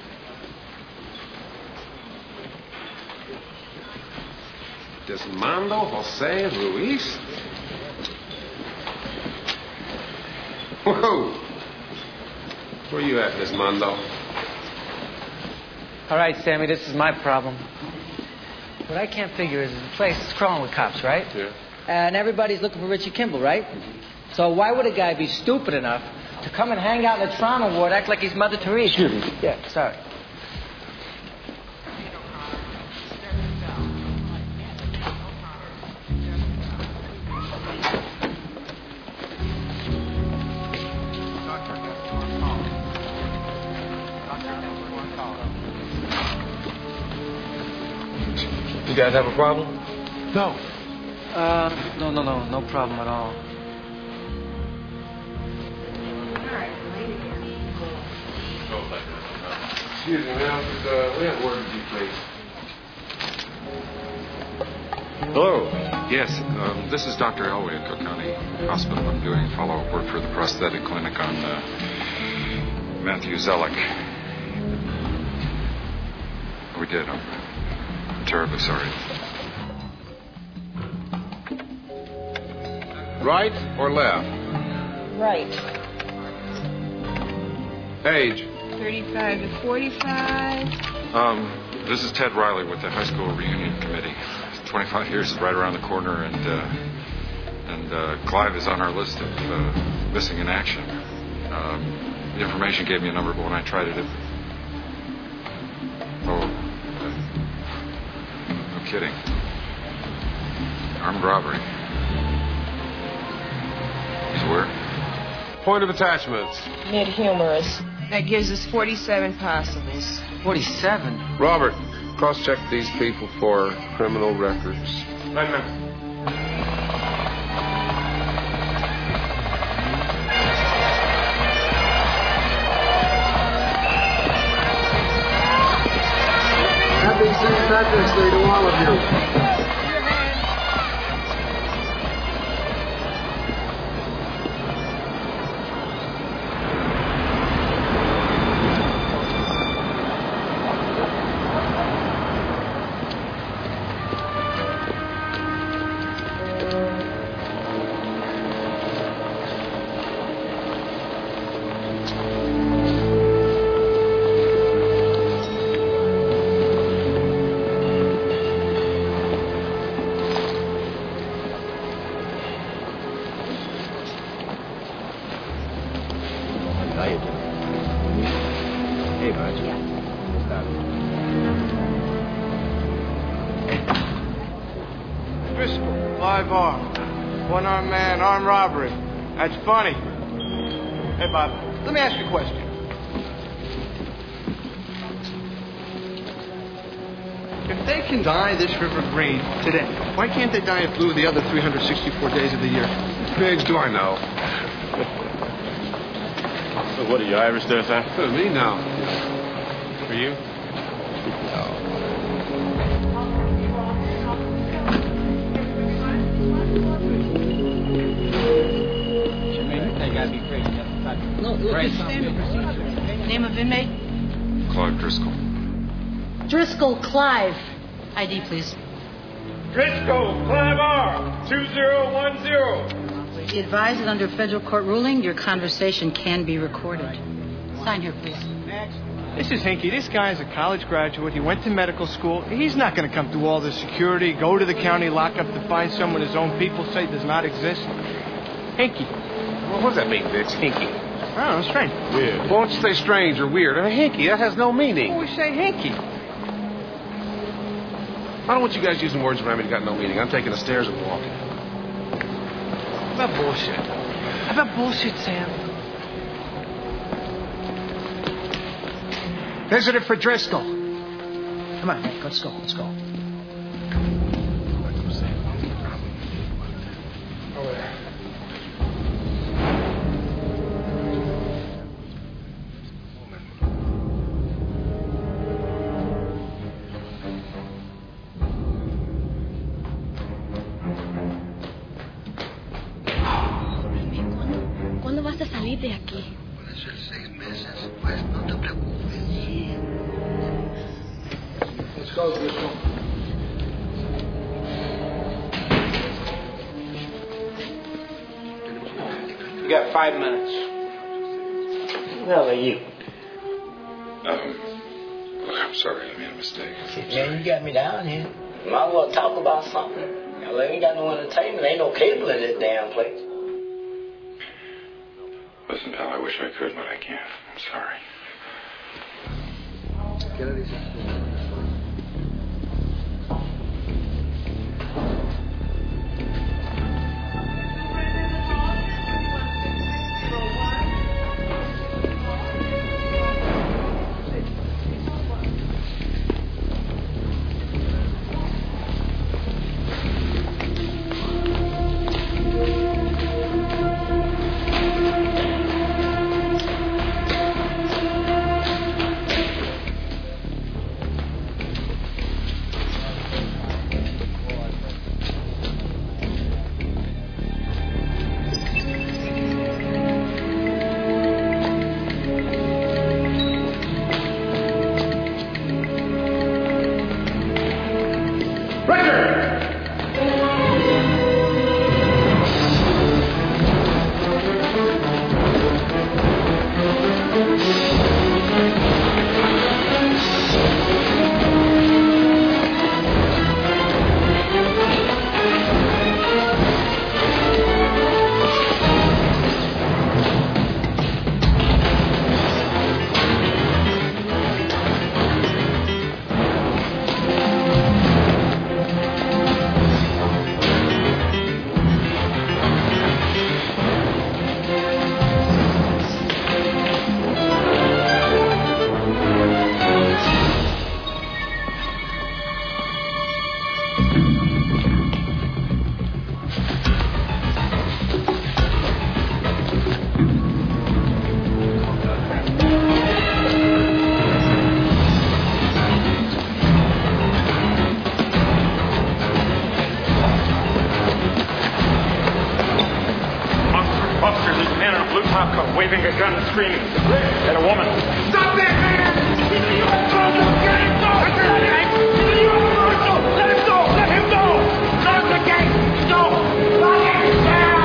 J: Desmando Jose Ruiz? Whoa! Where you at, Desmando?
S: All right, Sammy, this is my problem. What I can't figure is the place is crawling with cops, right?
J: Yeah.
S: And everybody's looking for Richie Kimball, right? So why would a guy be stupid enough to come and hang out in the trauma ward, act like he's Mother Teresa?
J: Excuse me.
S: Yeah, sorry.
C: You guys have a problem?
V: No.
S: No problem at all.
J: Excuse me, ma'am. We have word with you, please.
C: Hello.
E: Yes, this is Dr. Elway at Cook County Hospital. I'm doing follow-up work for the prosthetic clinic on Matthew Zellick. We did. I'm terribly sorry.
J: Right or left?
P: Right.
J: Age?
P: 35 to 45.
E: This is Ted Riley with the high school reunion committee. 25 years is right around the corner, and Clive is on our list of missing in action. The information gave me a number, but when I tried it, no kidding. Armed robbery. He's where?
J: Point of attachments.
P: Mid-humerus. That gives us 47 possibles.
S: 47?
J: Robert, cross-check these people for criminal records.
C: Right, ma'am.
O: Happy St. Patrick's Day to all of you.
F: One-armed man, armed robbery. That's funny. Hey, Bob, let me ask you a question. If they can dye this river green today, why can't they dye it blue the other 364 days of the year?
J: Biggs, do I know?
V: So what are you, Irish there, sir?
J: Me, no.
V: For you?
D: Name of inmate?
E: Clive Driscoll.
D: Driscoll Clive. ID, please.
C: Driscoll, Clive R. 2010.
D: Be advised that under federal court ruling, your conversation can be recorded. Sign here, please.
F: This is Hinky. This guy is a college graduate. He went to medical school. He's not going to come through all this security, go to the county lockup to find someone his own people say does not exist. Hinky.
J: Well, what does that mean, Biggs? Hinky.
F: I don't know, strange.
J: Weird. Well, don't you say strange or weird? Hinky, that has no meaning.
F: Well, we say hinky.
J: I don't want you guys using words around me that got no meaning. I'm taking the stairs and walking.
F: About bullshit. About bullshit, Sam.
O: Visitor for Driscoll. Come on, Nick, let's go. Let's go.
J: Over there.
A: ¿Cuándo vas a salir de aquí?
O: Puede ser 6 meses, pues no te preocupes. Let's go, Driscoll.
F: You got 5 minutes.
W: Who the hell are you?
E: Look, I'm sorry, I made a mistake.
W: Man, you got me down here. Might as well talk about something. Hell, ain't got no entertainment. Ain't no cable in this damn place.
E: Listen, pal, I wish I could, but I can't. I'm sorry.
N: waving a gun and screaming at a woman. Stop that, man! He's a U.S. Marshal! Get him go! He's a U.S. Marshal! Let him go! Let him go! Close the gate! Go! Lock him down!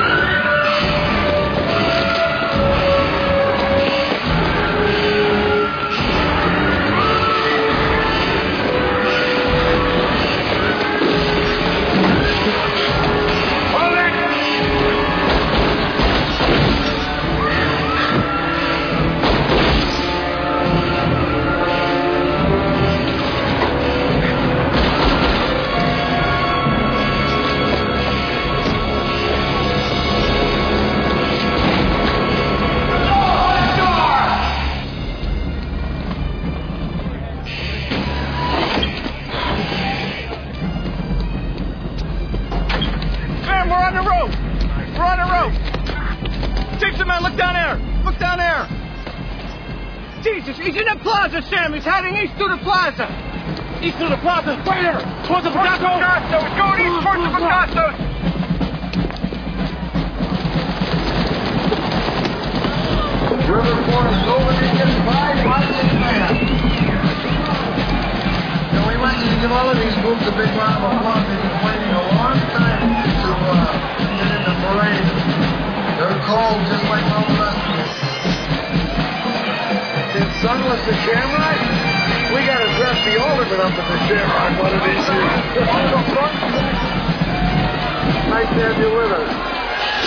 F: He's in the plaza, Sam. He's heading east to the plaza. East to the plaza? Right there. Towards the Picasso.
O: He's going east towards the Picasso.
B: River Forest over Indian 5 miles in man. Now, we want you to give all of these groups a big round of applause. They've been waiting a long time to get in the parade. They're cold just like all the rest of us. Sunless and Shamrock? We gotta dress the alderman up in the Shamrock one of these years. Nice to have you with us.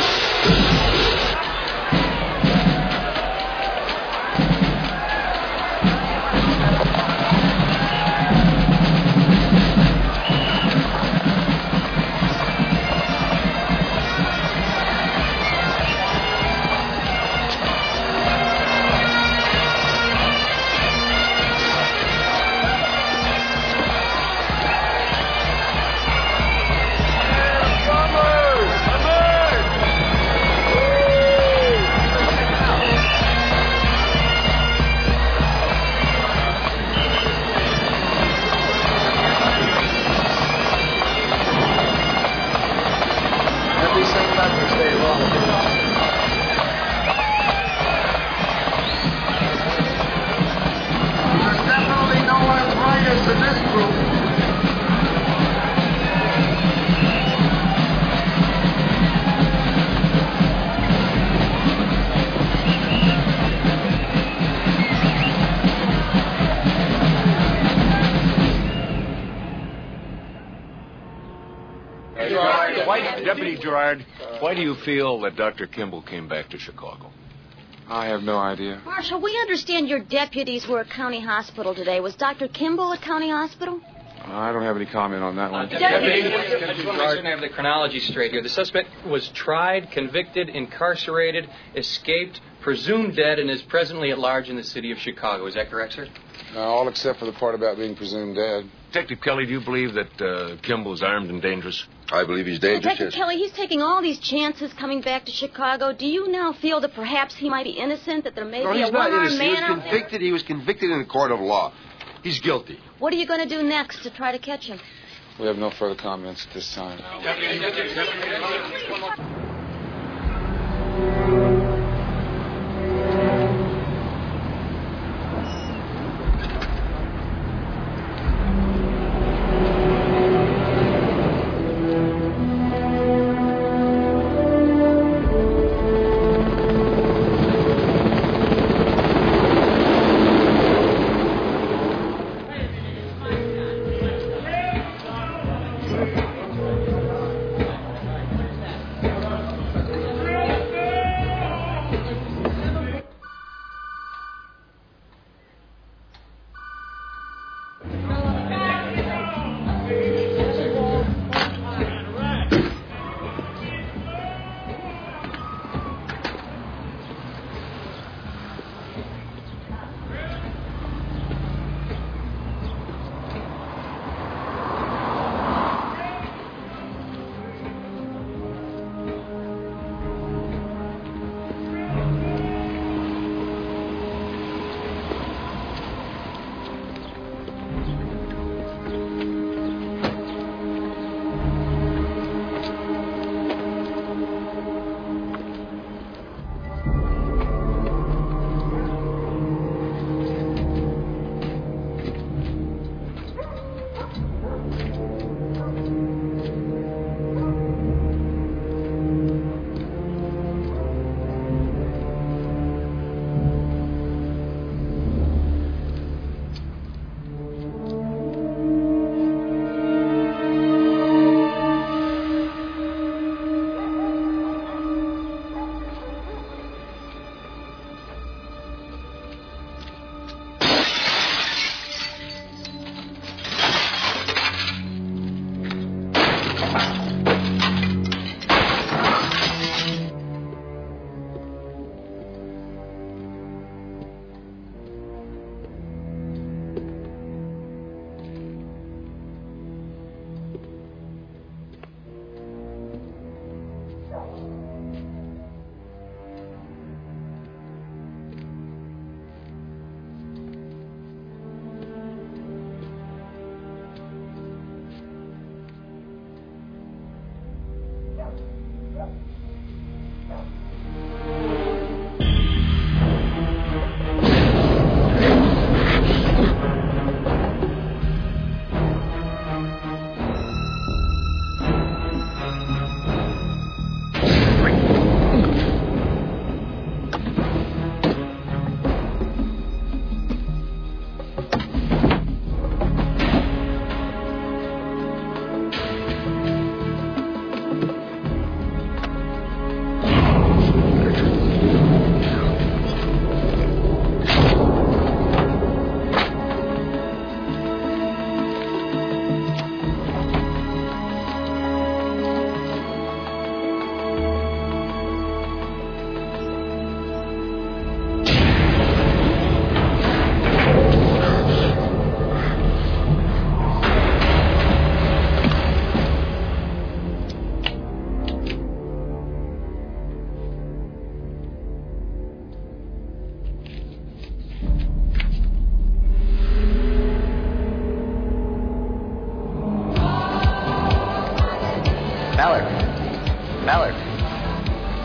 G: Deputy Gerard, why do you feel that Dr. Kimball came back to Chicago?
K: I have no idea.
A: Marshal, we understand your deputies were at County Hospital today. Was Dr. Kimball at County Hospital?
K: I don't have any comment on that one.
T: Deputy, I just want to make sure I have the chronology straight here. The suspect was tried, convicted, incarcerated, escaped, presumed dead, and is presently at large in the city of Chicago. Is that correct, sir?
K: All except for the part about being presumed dead.
G: Detective Kelly, do you believe that Kimball is armed and dangerous?
I: I believe he's dangerous.
A: Detective Kelly, he's taking all these chances coming back to Chicago. Do you now feel that perhaps he might be innocent, that there may be a one-armed man out there?
I: He was convicted in a court of law. He's guilty.
A: What are you going to do next to try to catch him?
K: We have no further comments at this time.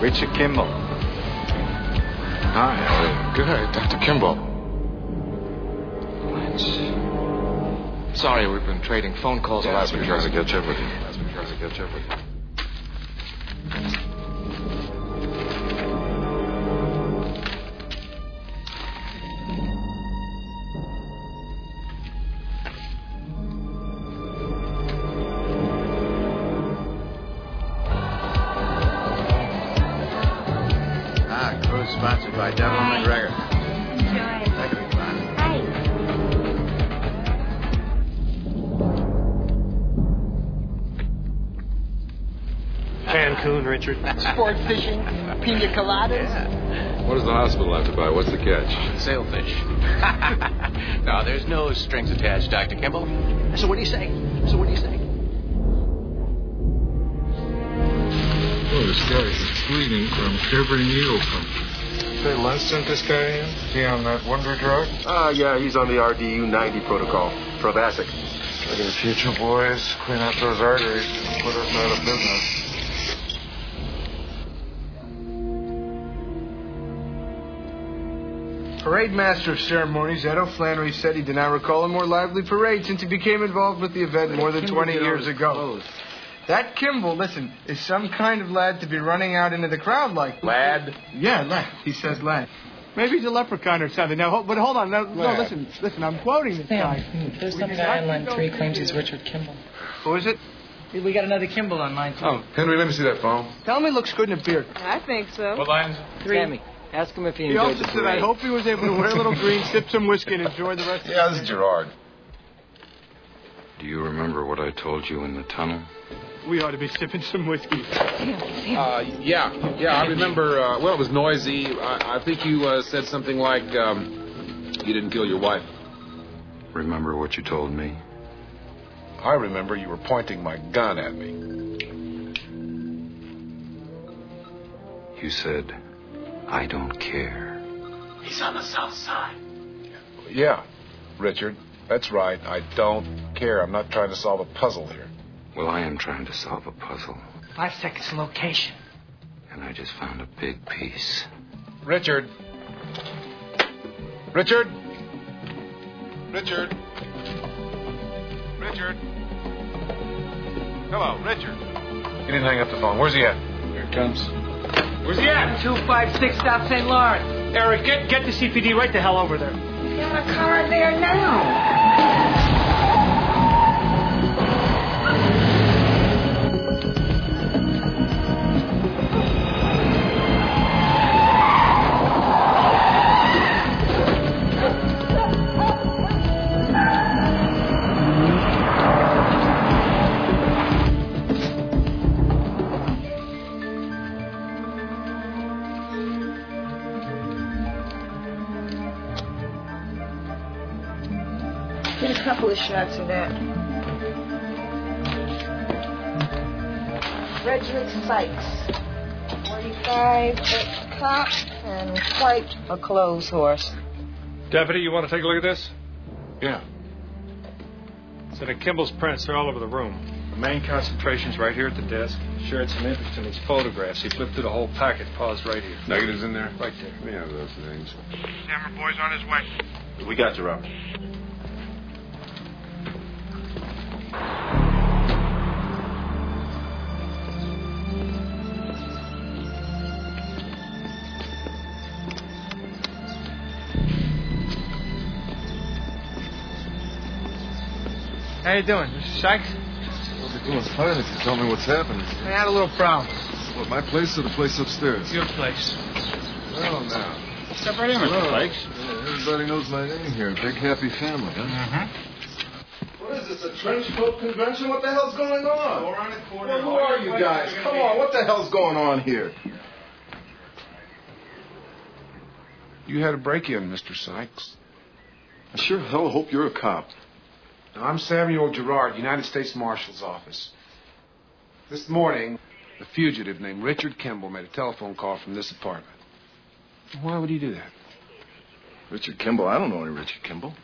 V: Richard Kimball.
K: Hi, good night, Dr. Kimball. Sorry, we've been trading phone calls.
E: Yeah, I've been trying to catch up with you.
V: Cruise sponsored by Devil McGregor.
R: Enjoy.
V: Take it, man.
F: Cancun, Richard.
H: Sport fishing, pina coladas.
V: Yeah.
E: What does the hospital have to buy? What's the catch?
V: Sailfish. No, there's no strings attached, Dr. Kimball.
H: So what do you say?
E: Oh, this guy's bleeding from every needle pump. Say, Les sent this guy in? He on that wonder drug?
I: Yeah, he's on the RDU 90 protocol. Provasic.
E: Look at the future, boys. Clean out those arteries. Put us out of business.
F: Parade master of ceremonies, Ed O'Flannery, said he did not recall a more lively parade since he became involved with the event more than 20 years ago. That Kimball, listen, is some kind of lad to be running out into the crowd like...
J: Lad?
F: Yeah, lad. He says lad. Maybe he's a leprechaun or something. Now, but hold on. No, listen, I'm quoting this guy.
P: There's some guy on line 3 claims he's Richard Kimball.
F: Who is it?
S: We got another Kimball on line 2.
J: Oh, Henry, let me see that phone.
F: Tell him he looks good in a beard.
P: I think so.
J: What lines?
P: 3.
S: Sammy, ask him if he
F: He
S: enjoyed
F: also
S: the
F: said, I
S: parade.
F: hope he was able to wear a little green, sip some whiskey, and enjoy the rest of the
J: Yeah, this is Gerard.
E: Do you remember what I told you in the tunnel?
F: We ought to be sipping some whiskey.
J: Yeah, I remember, it was noisy. I think you said something like, you didn't kill your wife.
E: Remember what you told me?
J: I remember you were pointing my gun at me.
E: You said, I don't care.
H: He's on the south side.
J: Yeah, Richard, that's right. I don't care. I'm not trying to solve a puzzle here.
E: Well, I am trying to solve a puzzle.
H: 5 seconds location.
E: And I just found a big piece.
J: Richard. Richard. Richard. Richard. Hello, Richard. He didn't hang up the phone. Where's he at?
E: Here it comes.
F: Where's he at?
S: 256 South St. Lawrence.
F: Eric, get the CPD right the hell over there.
P: He's got a car there now. Get a couple of shots of that. Frederick Sykes, 45, ex-cop, and quite a clothes horse.
C: Deputy, you want to take a look at this?
J: Yeah.
C: Set of Kimball's prints. They're all over the room. The main concentration's right here at the desk. Shared some interest in these photographs. He flipped through the whole packet, paused right here.
J: Negatives in there?
C: Right there.
J: We have those things.
F: Camera boy's on his way.
J: We got you, Robert.
F: How you doing, Mr. Sykes?
E: I'll be doing fine if you tell me what's happening.
F: I had a little problem.
E: What, my place or the place upstairs?
F: Your place.
E: Well, now.
C: Step right in, Mr. Sykes.
E: Yeah, everybody knows my name here. Big happy family, huh?
F: Mm-hmm.
I: What is this, a trench coat convention? What the hell's going on?
F: We're on the corner.
I: Well, who are you guys? Come on, what the hell's going on here?
J: You had a break-in, Mr. Sykes.
E: I sure hell hope you're a cop.
J: Now, I'm Samuel Gerard, United States Marshal's Office. This morning, a fugitive named Richard Kimball made a telephone call from this apartment. Why would he do that?
E: Richard Kimball? I don't know any Richard Kimball.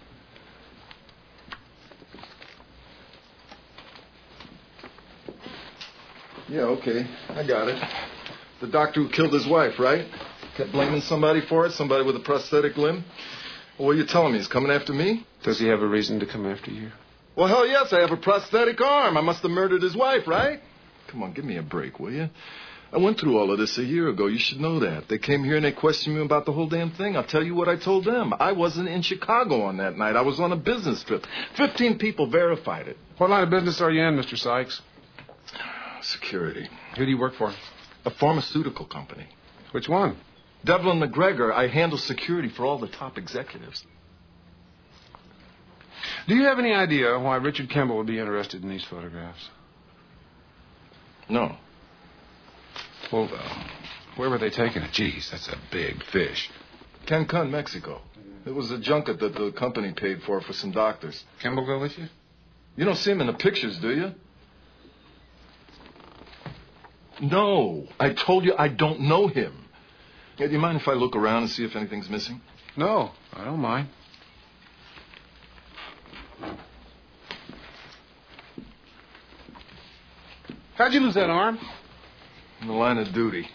E: Yeah, okay. I got it.
L: The doctor who killed his wife, right? Kept blaming somebody for it, somebody with a prosthetic limb. Well, what are you telling me? He's coming after me?
J: Does he have a reason to come after you?
L: Well, hell yes, I have a prosthetic arm. I must have murdered his wife, right? Come on, give me a break, will you? I went through all of this a year ago. You should know that. They came here and they questioned me about the whole damn thing. I'll tell you what I told them. I wasn't in Chicago on that night. I was on a business trip. 15 people verified it.
J: What line of business are you in, Mr. Sykes?
L: Security.
J: Who do you work for?
L: A pharmaceutical company.
J: Which one?
L: Devlin McGregor. I handle security for all the top executives.
J: Do you have any idea why Richard Kimball would be interested in these photographs?
L: No.
J: Well, where were they taking it? Geez, that's a big fish.
L: Cancun, Mexico. It was a junket that the company paid for some doctors.
J: Kimball go with you?
L: You don't see him in the pictures, do you? No. I told you I don't know him. Yeah, do you mind if I look around and see if anything's missing?
J: No, I don't mind. How'd you lose that arm?
L: In the line of duty.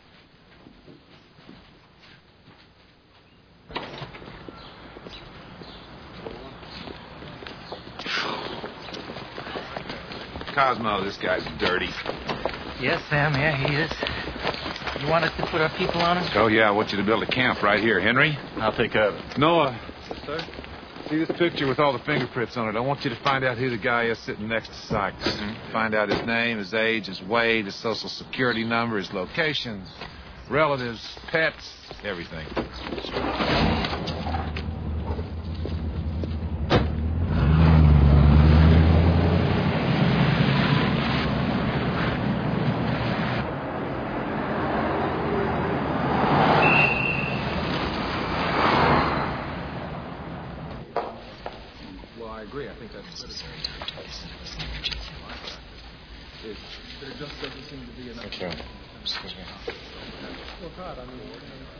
G: Cosmo, this guy's dirty.
S: Yes, Sam, yeah, he is. You want us to put our people on him?
G: Oh, yeah, I want you to build a camp right here. Henry?
V: I'll take care of it.
G: Noah.
V: Sir?
G: See this picture with all the fingerprints on it? I want you to find out who the guy is sitting next to Sykes. Mm-hmm. Find out his name, his age, his weight, his social security number, his locations, relatives, pets, everything.
L: There just doesn't seem to be enough.
G: Thank you. Excuse me.
L: Well, God, I mean,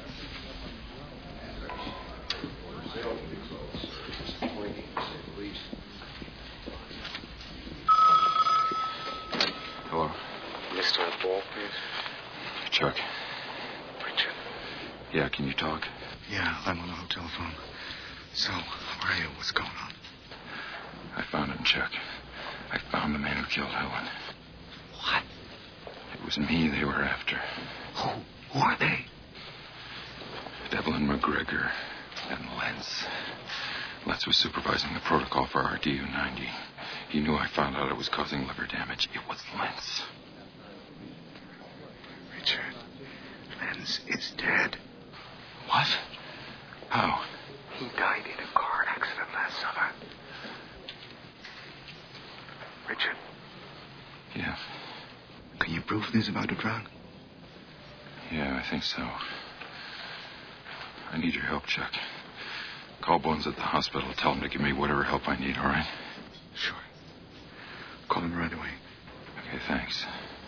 E: Hello.
K: Mr. Ball, please.
E: Chuck.
K: Richard.
E: Yeah, can you talk?
K: Yeah, I'm on the hotel phone. So, where are you? What's going on?
E: I found him, Chuck. I found the man who killed Helen.
K: What?
E: It was me they were after.
K: Who are they?
E: Devlin McGregor and Lentz. Lentz was supervising the protocol for our DU-90. He knew I found out it was causing liver damage. It was Lentz.
K: Richard, Lentz is dead.
E: What? How?
K: He died in a car accident last summer. Richard?
E: Yeah.
K: Can you prove this about the drug?
E: Yeah, I think so. I need your help, Chuck. Call Bones at the hospital. Tell him to give me whatever help I need, all right?
K: Sure. Call him right away.
E: Okay, thanks.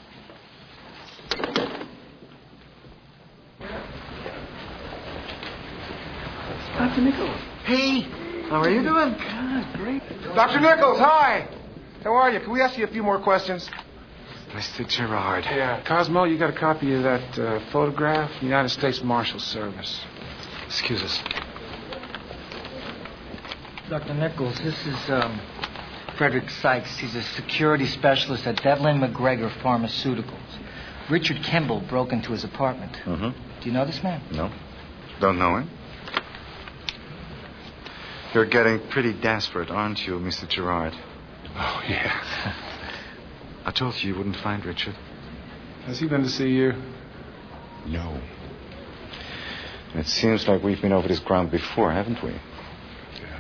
H: Dr. Nichols. Hey, how are you doing? Good, great.
J: Dr. Nichols, hi. How are you? Can we ask you a few more questions?
K: Mr. Gerard.
J: Yeah, Cosmo, you got a copy of that photograph? United States Marshal Service.
K: Excuse us.
S: Dr. Nichols, this is Frederick Sykes. He's a security specialist at Devlin McGregor Pharmaceuticals. Richard Kimball broke into his apartment.
V: Mm-hmm.
S: Do you know this man?
V: No. Don't know him. You're getting pretty desperate, aren't you, Mr. Gerard?
J: Oh, yeah.
V: I told you wouldn't find Richard.
J: Has he been to see you?
V: No. It seems like we've been over this ground before, haven't we?
J: Yeah.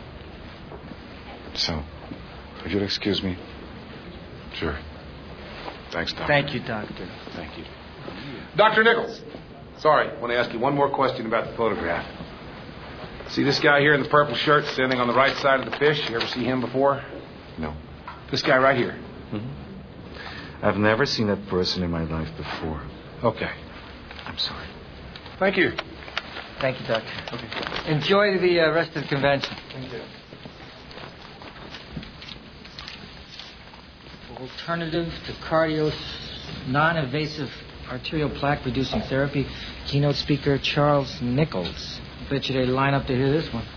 V: So, if you'll excuse me.
J: Sure. Thanks, Doctor.
S: Thank you, Doctor.
V: Thank you.
J: Dr. Nichols. Sorry, I want to ask you one more question about the photograph. See this guy here in the purple shirt standing on the right side of the fish? You ever see him before?
V: No.
J: This guy right here?
V: Mm-hmm. I've never seen that person in my life before.
J: Okay.
V: I'm sorry.
J: Thank you.
S: Thank you, Doctor. Okay. Enjoy the rest of the convention.
J: Thank you.
S: Alternative to cardio non-invasive arterial plaque reducing therapy, keynote speaker Charles Nichols. Bet you they line up to hear this one.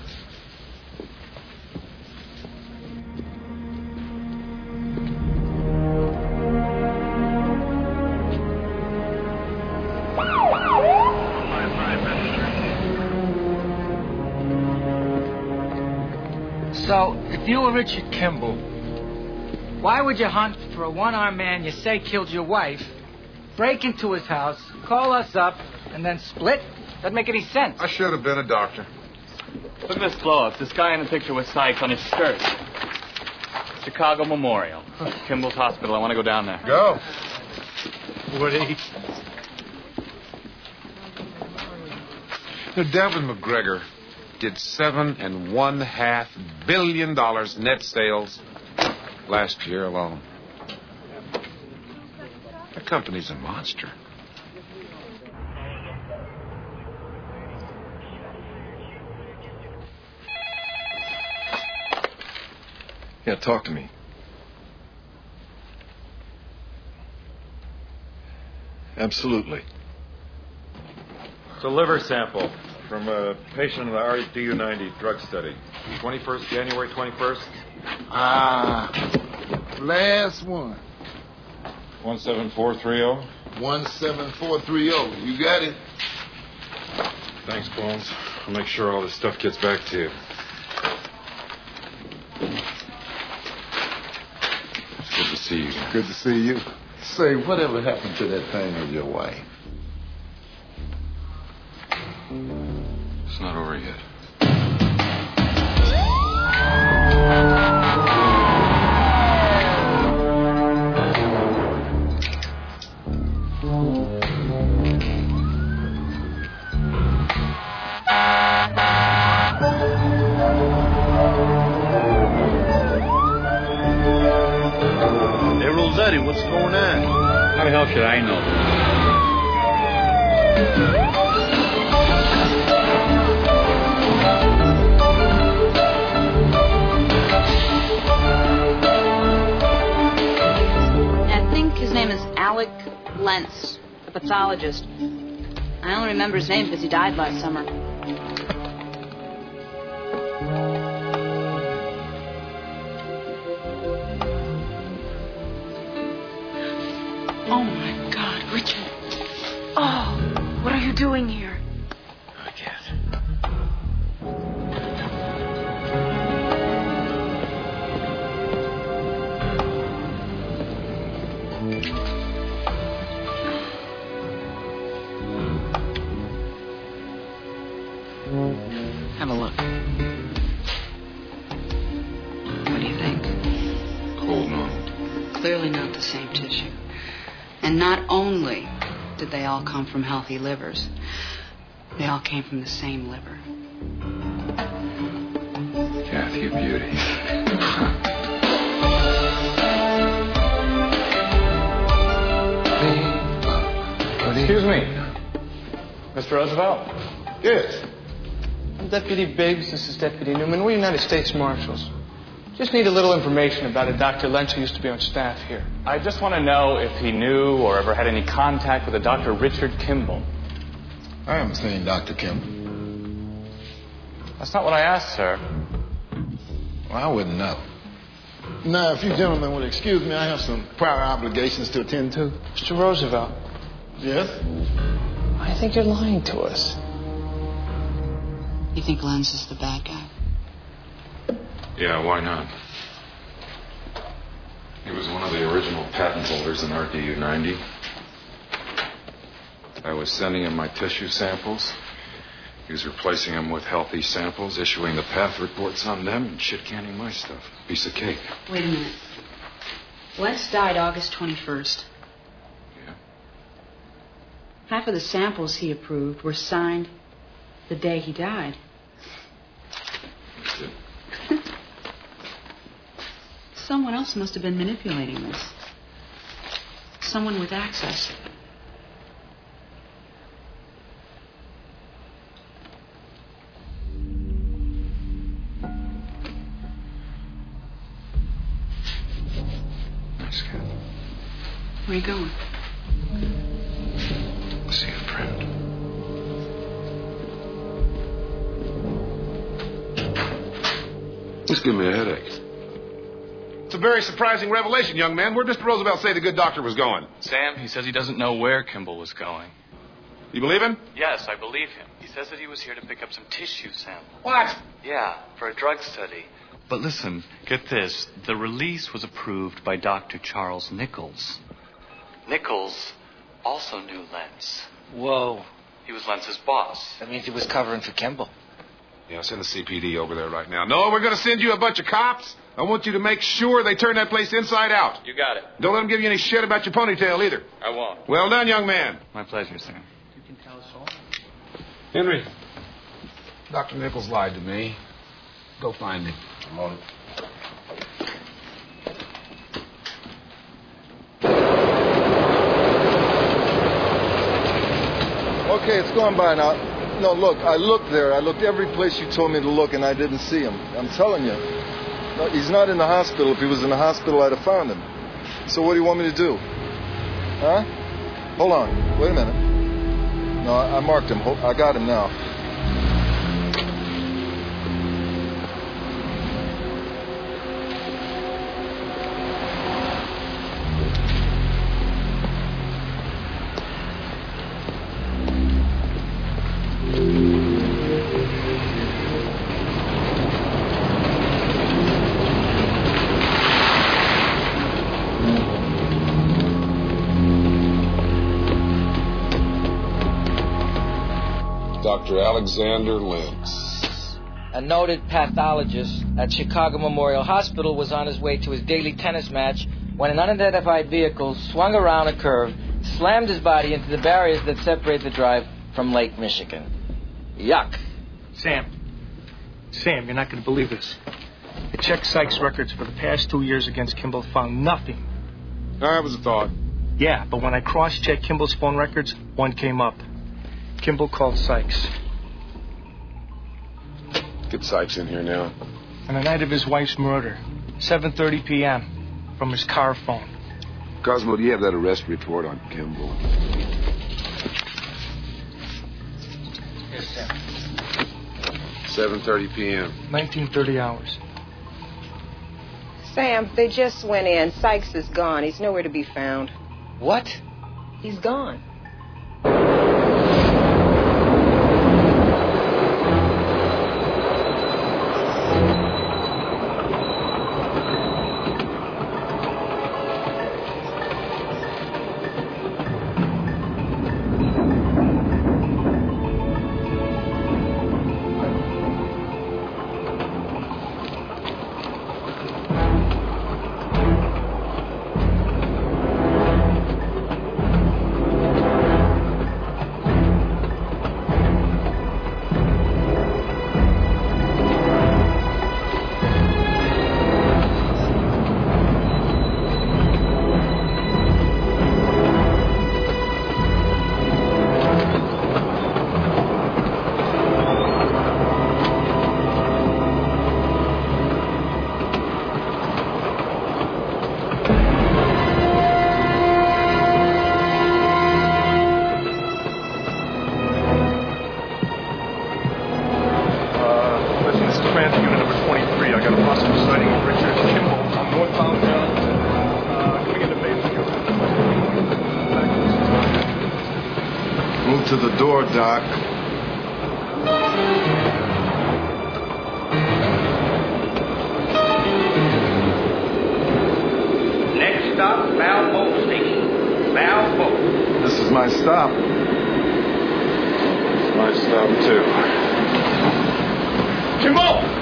S: So, if you were Richard Kimball, why would you hunt for a one-armed man you say killed your wife, break into his house, call us up, and then split? Doesn't make any sense.
G: I should have been a doctor.
M: Look at this blow-up. This guy in the picture with Sykes on his skirt. Chicago Memorial. Kimball's Hospital. I want to go down there.
G: Go.
M: Woody.
G: Now, Devin McGregor did $7.5 billion net sales last year alone. The company's a monster.
L: Yeah, talk to me. Absolutely.
C: It's a liver sample from a patient in the RDU90 drug study. 21st, January 21st.
O: Last one.
C: 17430.
O: 17430. You got it.
C: Thanks, Bones. I'll make sure all this stuff gets back to you.
E: It's good to see you.
O: Good to see you. Say, whatever happened to that thing with your wife?
E: It's not over yet.
O: Hey, Rossetti, what's going on?
M: How the hell should I know?
R: Alec Lentz, the pathologist. I only remember his name because he died last summer. Oh, my God, Richard. Oh, what are you doing here?
O: I can't.
R: Have a look. What do you think?
E: Cold normal.
R: Clearly not the same tissue. And not only did they all come from healthy livers, they all came from the same liver.
E: Kathy, you beauty.
M: Excuse me. Mr. Roosevelt?
F: Yes. I'm Deputy Biggs. This is Deputy Newman. We're United States Marshals. Just need a little information about a Dr. Lentz who used to be on staff here.
M: I just want to know if he knew or ever had any contact with a Dr. Richard Kimball.
O: I haven't seen Dr. Kimball.
M: That's not what I asked, sir.
O: Well, I wouldn't know. Now, if you gentlemen would excuse me, I have some prior obligations to attend to.
F: Mr. Roosevelt.
O: Yes?
F: I think you're lying to us.
R: You think Lentz is the bad guy?
E: Yeah, why not? He was one of the original patent holders in RDU90. I was sending him my tissue samples. He was replacing them with healthy samples, issuing the path reports on them, and shit-canning my stuff. Piece of cake.
R: Wait a minute. Lentz died August 21st.
E: Yeah.
R: Half of the samples he approved were signed the day he died.
E: That's it.
R: Someone else must have been manipulating this. Someone with access.
E: Nice cat.
R: Where are you going?
D: It's giving me a headache.
J: It's a very surprising revelation, young man. Where'd Mr. Roosevelt say the good doctor was going?
M: Sam, he says he doesn't know where Kimball was going.
J: You believe him?
M: Yes, I believe him. He says that he was here to pick up some tissue samples.
J: What?
M: Yeah, for a drug study. But listen, get this. The release was approved by Dr. Charles Nichols. Nichols also knew Lentz.
S: Whoa.
M: He was Lentz's boss.
S: That means he was covering for Kimball.
J: Yeah, send the CPD over there right now. No, we're going to send you a bunch of cops. I want you to make sure they turn that place inside out.
M: You got it.
J: Don't let them give you any shit about your ponytail either.
M: I won't.
J: Well done, young man.
M: My pleasure, Sam.
S: You can tell us all.
J: Henry.
D: Dr. Nichols lied to me. Go find him.
I: I'm on it.
L: Okay, it's gone by now. No, look, I looked there. I looked every place you told me to look, and I didn't see him. I'm telling you. No, he's not in the hospital. If he was in the hospital, I'd have found him. So what do you want me to do? Huh? Hold on. Wait a minute. No, I marked him. I got him now.
D: Dr. Alexander Lentz.
S: A noted pathologist at Chicago Memorial Hospital was on his way to his daily tennis match when an unidentified vehicle swung around a curve, slammed his body into the barriers that separate the drive from Lake Michigan. Yuck.
Q: Sam, you're not going to believe this. I checked Sykes' records for the past 2 years against Kimball, found nothing.
J: That was a thought.
Q: Yeah, but when I cross-checked Kimball's phone records, one came up. Kimball called Sykes.
D: Get Sykes in here now.
Q: On the night of his wife's murder, 7:30 p.m., from his car phone.
D: Cosmo, do you have that arrest report on Kimball?
Q: Yes, sir.
D: 7:30 p.m.
Q: 1930 hours.
P: Sam, they just went in. Sykes is gone. He's nowhere to be found.
S: What?
P: He's gone.
L: To the door, Doc.
N: Next stop, Valpo Station. Valpo.
L: This is my stop.
D: It's my stop, too.
N: Kimball!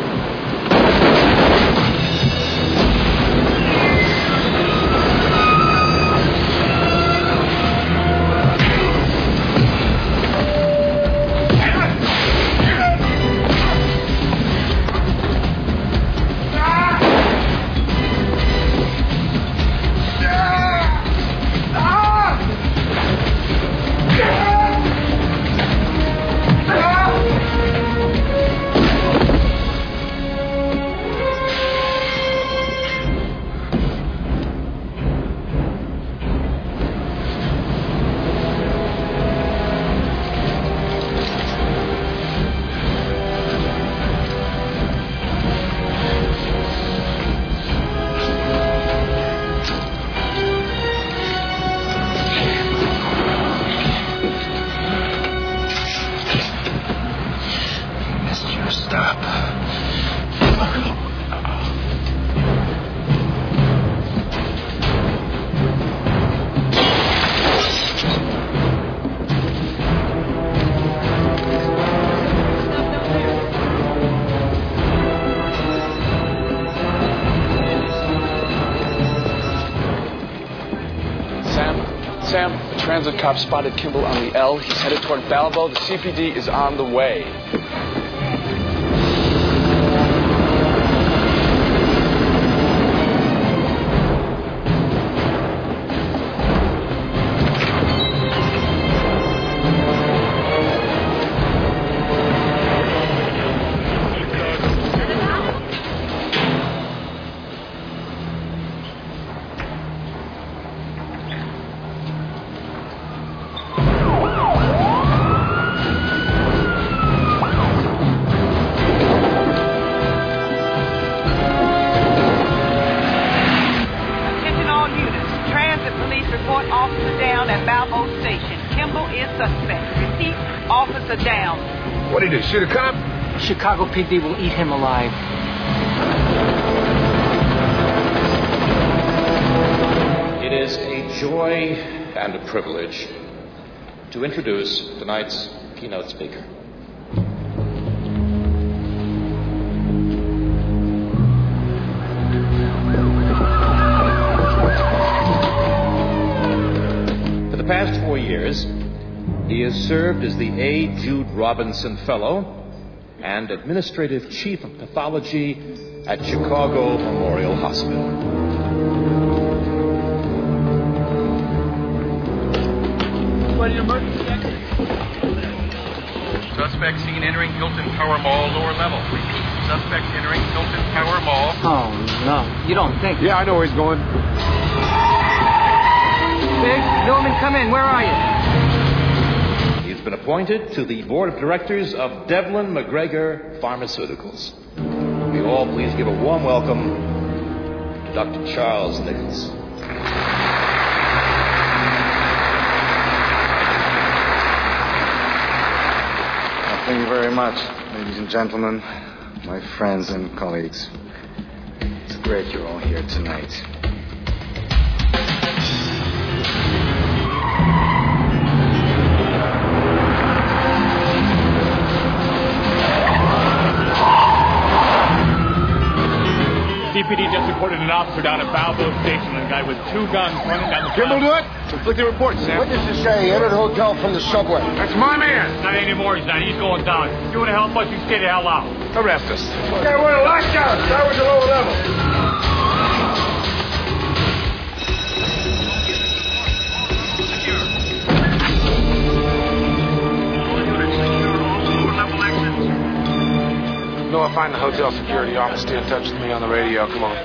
B: Sam, the transit cop spotted Kimball on the L. He's headed toward Balbo. The CPD is on the way.
J: What did he do, shoot a cop?
S: Chicago PD will eat him alive.
U: It is a joy and a privilege to introduce tonight's keynote speaker. For the past 4 years, he has served as the A. Jude Robinson Fellow and Administrative Chief of Pathology at Chicago Memorial Hospital.
N: What emergency accident? Suspect seen entering Hilton Tower Mall, lower level. Repeat, suspect entering Hilton Tower Mall.
S: Oh, no. You don't think?
J: Yeah, I know where he's going.
S: Biggs, Norman, come in. Where are you?
U: He's been appointed to the board of directors of Devlin McGregor Pharmaceuticals. Will you all please give a warm welcome to Dr. Charles Nichols.
W: Thank you very much, ladies and gentlemen, my friends and colleagues. It's great you're all here tonight.
N: CPD just reported an officer down at Balboa Station, a guy with 2 guns running down the...
J: Kimball do it? Conflict the report, Sam.
I: What does it say? He entered the hotel from the subway.
J: That's my man.
N: Not anymore, he's not. He's going down. If you want to help us, you stay the hell out.
J: Arrest us.
O: Okay, we're locked out. That was a lower level.
J: Noah, find the hotel security office. Stay in touch with me on the radio. Come on.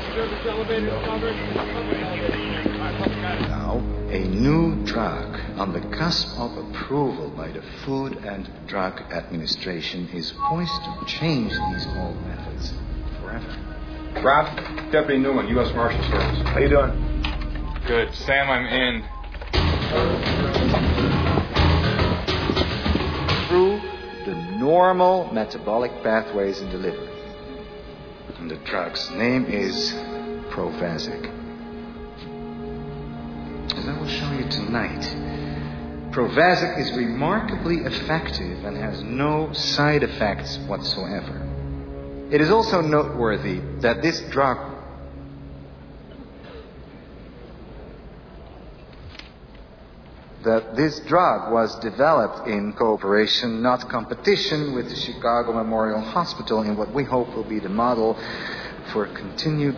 W: Now, a new drug on the cusp of approval by the Food and Drug Administration is poised to change these old methods forever.
C: Rob, Deputy Newman, U.S. Marshal Service.
J: How you doing?
C: Good. Sam, I'm in.
W: Through the normal metabolic pathways in the liver. And the drug's name is Provasic. As I will show you tonight, Provasic is remarkably effective and has no side effects whatsoever. It is also noteworthy that this drug was developed in cooperation, not competition, with the Chicago Memorial Hospital in what we hope will be the model for continued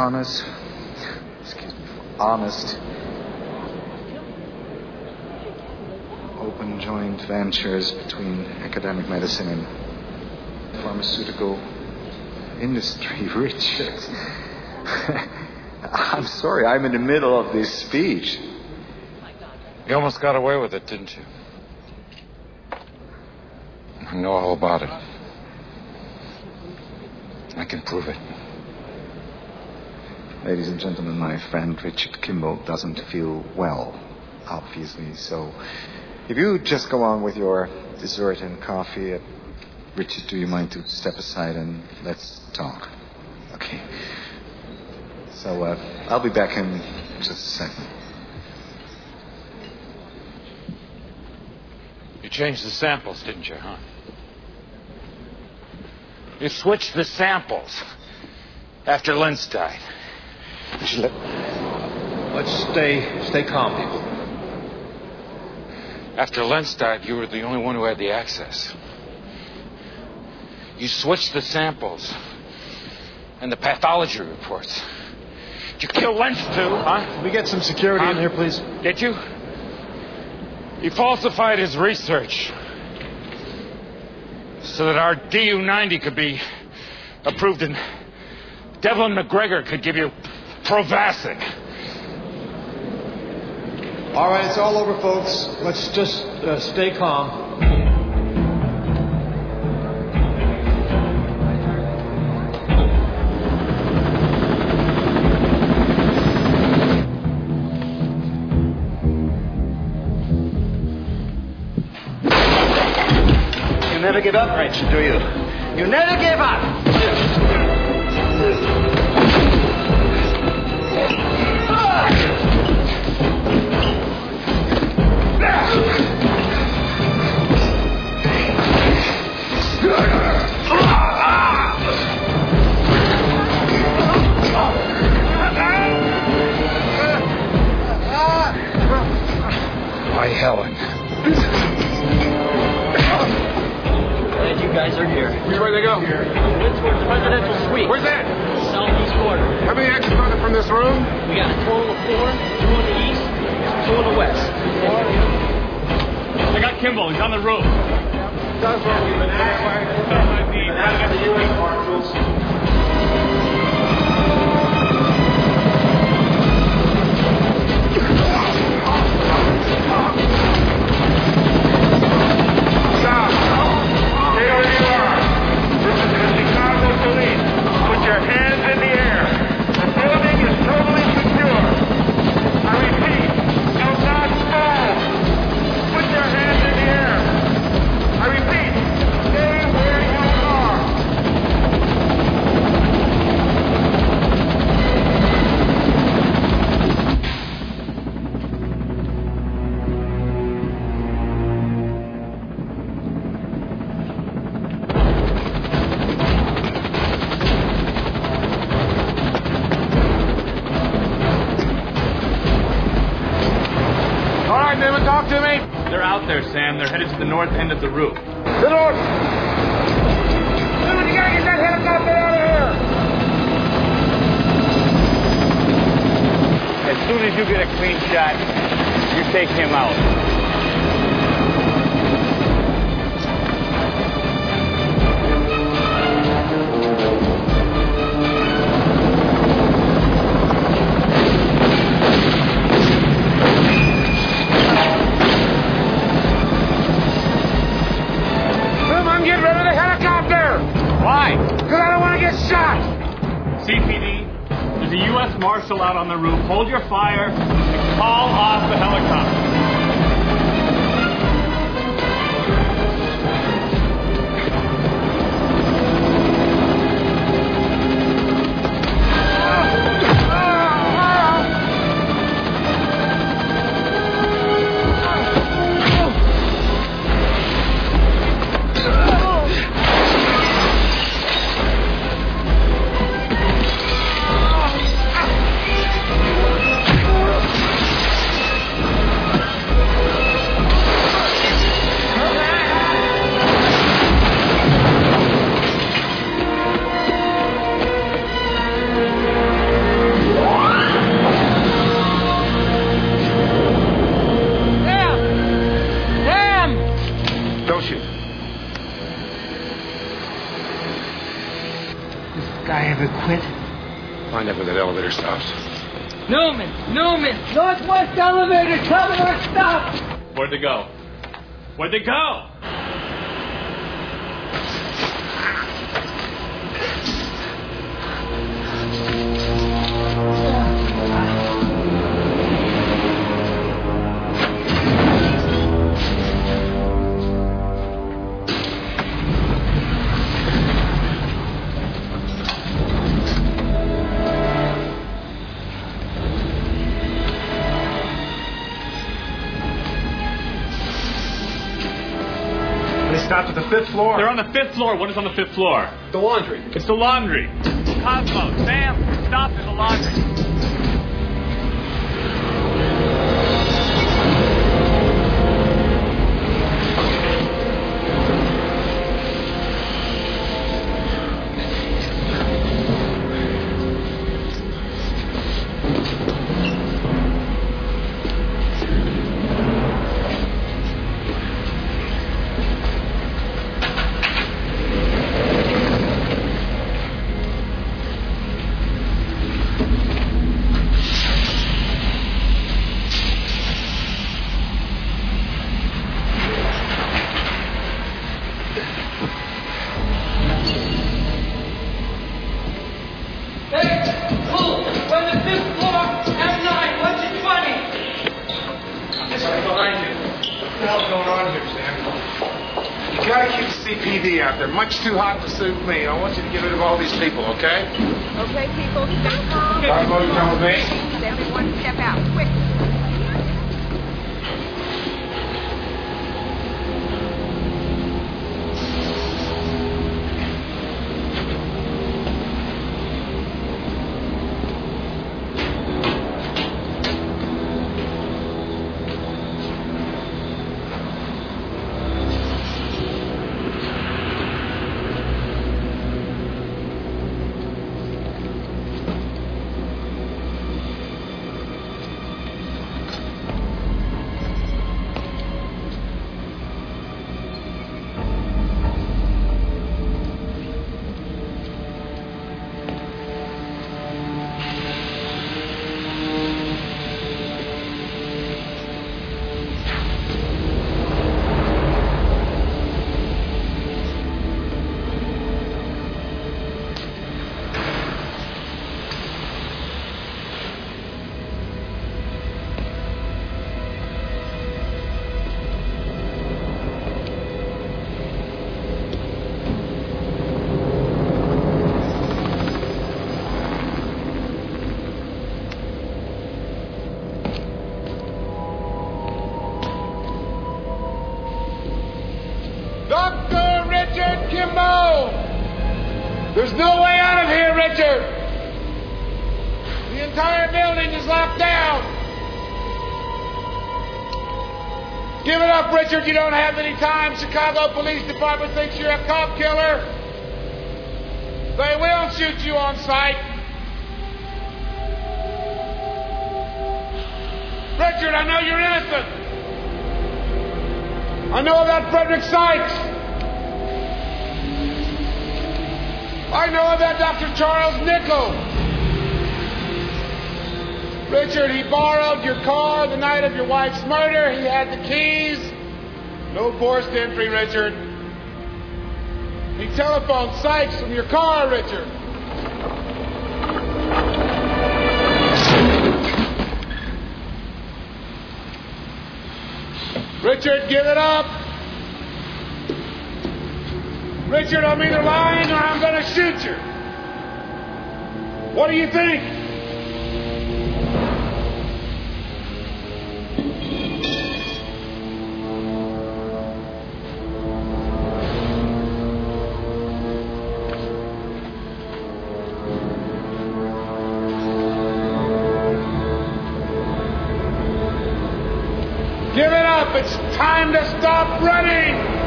W: honest, open joint ventures between academic medicine and pharmaceutical industry. Richard, I'm sorry, I'm in the middle of this speech.
E: You almost got away with it, didn't you? I know all about it. I can prove it.
W: Ladies and gentlemen, my friend Richard Kimball doesn't feel well, obviously, so if you just go on with your dessert and coffee, Richard, do you mind to step aside and let's talk? Okay. So, I'll be back in just a second.
K: You changed the samples, didn't you, huh? You switched the samples after Lentz died.
U: Let's stay calm, people.
K: After Lentz died, you were the only one who had the access. You switched the samples and the pathology reports. Did you kill Lentz too, huh?
V: Can we get some security in here, please?
K: Did you? He falsified his research so that our DU-90 could be approved and Devlin McGregor could give you Provasic.
V: All right, it's all over, folks. Let's just stay calm.
N: You never give up, Rich, do you? You never give up!
K: Why, Helen.
A: Glad you guys are here.
J: Where'd they go?
A: Went towards the presidential suite.
J: Where's that?
A: Southeast corner.
J: How many exits are there from this room?
A: We got a total of 4, 2 on the east, 2 on the west.
C: I got Kimball. He's on the roof.
O: Stop! Stay where you are. This is the Chicago Police. Put your hands in the air. The building is totally secure. I repeat, do not move. Put your hands in the air. I repeat, stay where you are.
J: All right, Newman, talk to me.
C: They're out there, Sam. They're headed to the north end of the roof.
O: The north. Newman, you gotta get that helicopter out of here.
C: As soon as you get a clean shot, you take him out.
O: Newman, get rid of the helicopter.
C: Why?
O: Because I don't want to get shot.
C: CPD, there's a U.S. Marshal out on the roof. Hold your fire and call off the helicopter.
O: Don't shoot.
S: This guy ever quit?
J: Find out where that elevator stops.
S: Newman! Northwest elevator, coming or stop!
C: Where'd they go? Where'd they go?
J: 5th floor.
K: They're on the 5th floor. What is on the 5th floor?
J: The laundry.
K: It's the laundry. Cosmo, Sam, stop in the laundry.
J: Much too hot to suit me. I want you to get rid of all these people, okay?
P: Okay, people, stay calm.
J: All right, Mother, come with me.
P: Everyone step out, quick.
J: Dr. Richard Kimball! There's no way out of here, Richard! The entire building is locked down! Give it up, Richard. You don't have any time. Chicago Police Department thinks you're a cop killer. They will shoot you on sight. Richard, I know you're innocent. I know about Frederick Sykes. I know about Dr. Charles Nichols. Richard, he borrowed your car the night of your wife's murder. He had the keys. No forced entry, Richard. He telephoned Sykes from your car, Richard. Richard, give it up. Richard, I'm either lying or I'm going to shoot you. What do you think? Give it up. It's time to stop running.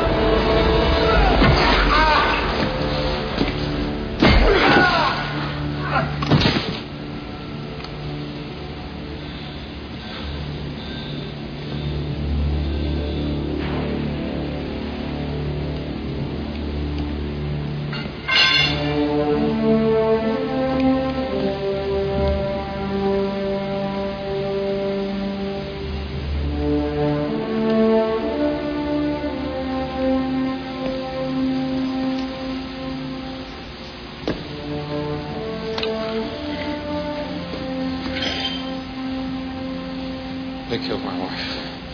B: They killed my wife.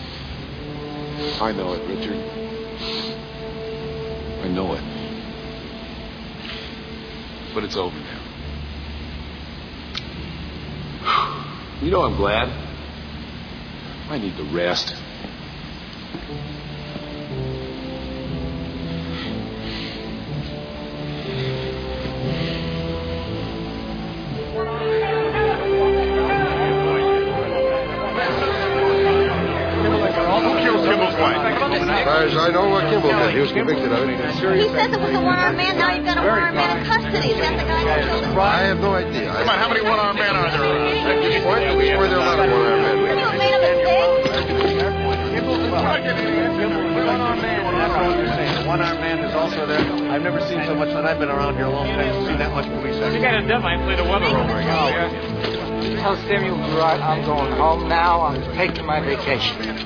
B: I know it, Richard. I know it. But it's over now. You know, I'm glad. I need the rest.
I: far as I know, Kimball did. He was convicted of it.
G: He says it was a one-armed man. Now you've got a one-armed man in custody. Is that the guy who killed him?
I: I have no idea.
J: Come on, how many one-armed men are there?
I: At this point, there are a lot of one-armed men.
G: You made a mistake.
V: One-armed man is also there. I've never seen so much, and I've been around here a long time. I've seen that much movie sex.
S: You got a deadline, play the weather over again. Oh, yeah. Tell Samuel Gerard I'm going home now. I'm taking my vacation.
J: You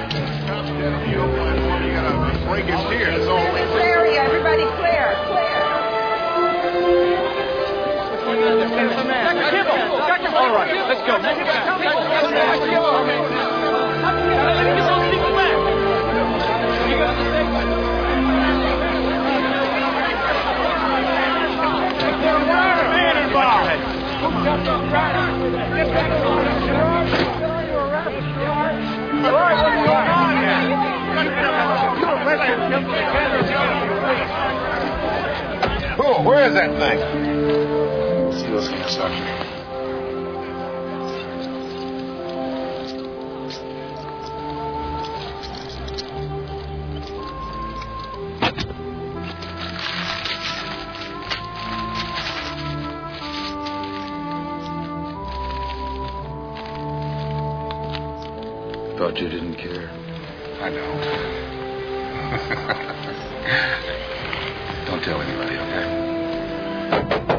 J: gotta break his ear. That's all.
P: Clear, everybody clear.
V: All right, let's go.
I: Oh, where is that thing?
V: See those hands, Sergeant.
W: Thought you didn't care.
V: I know. Don't tell anybody, okay?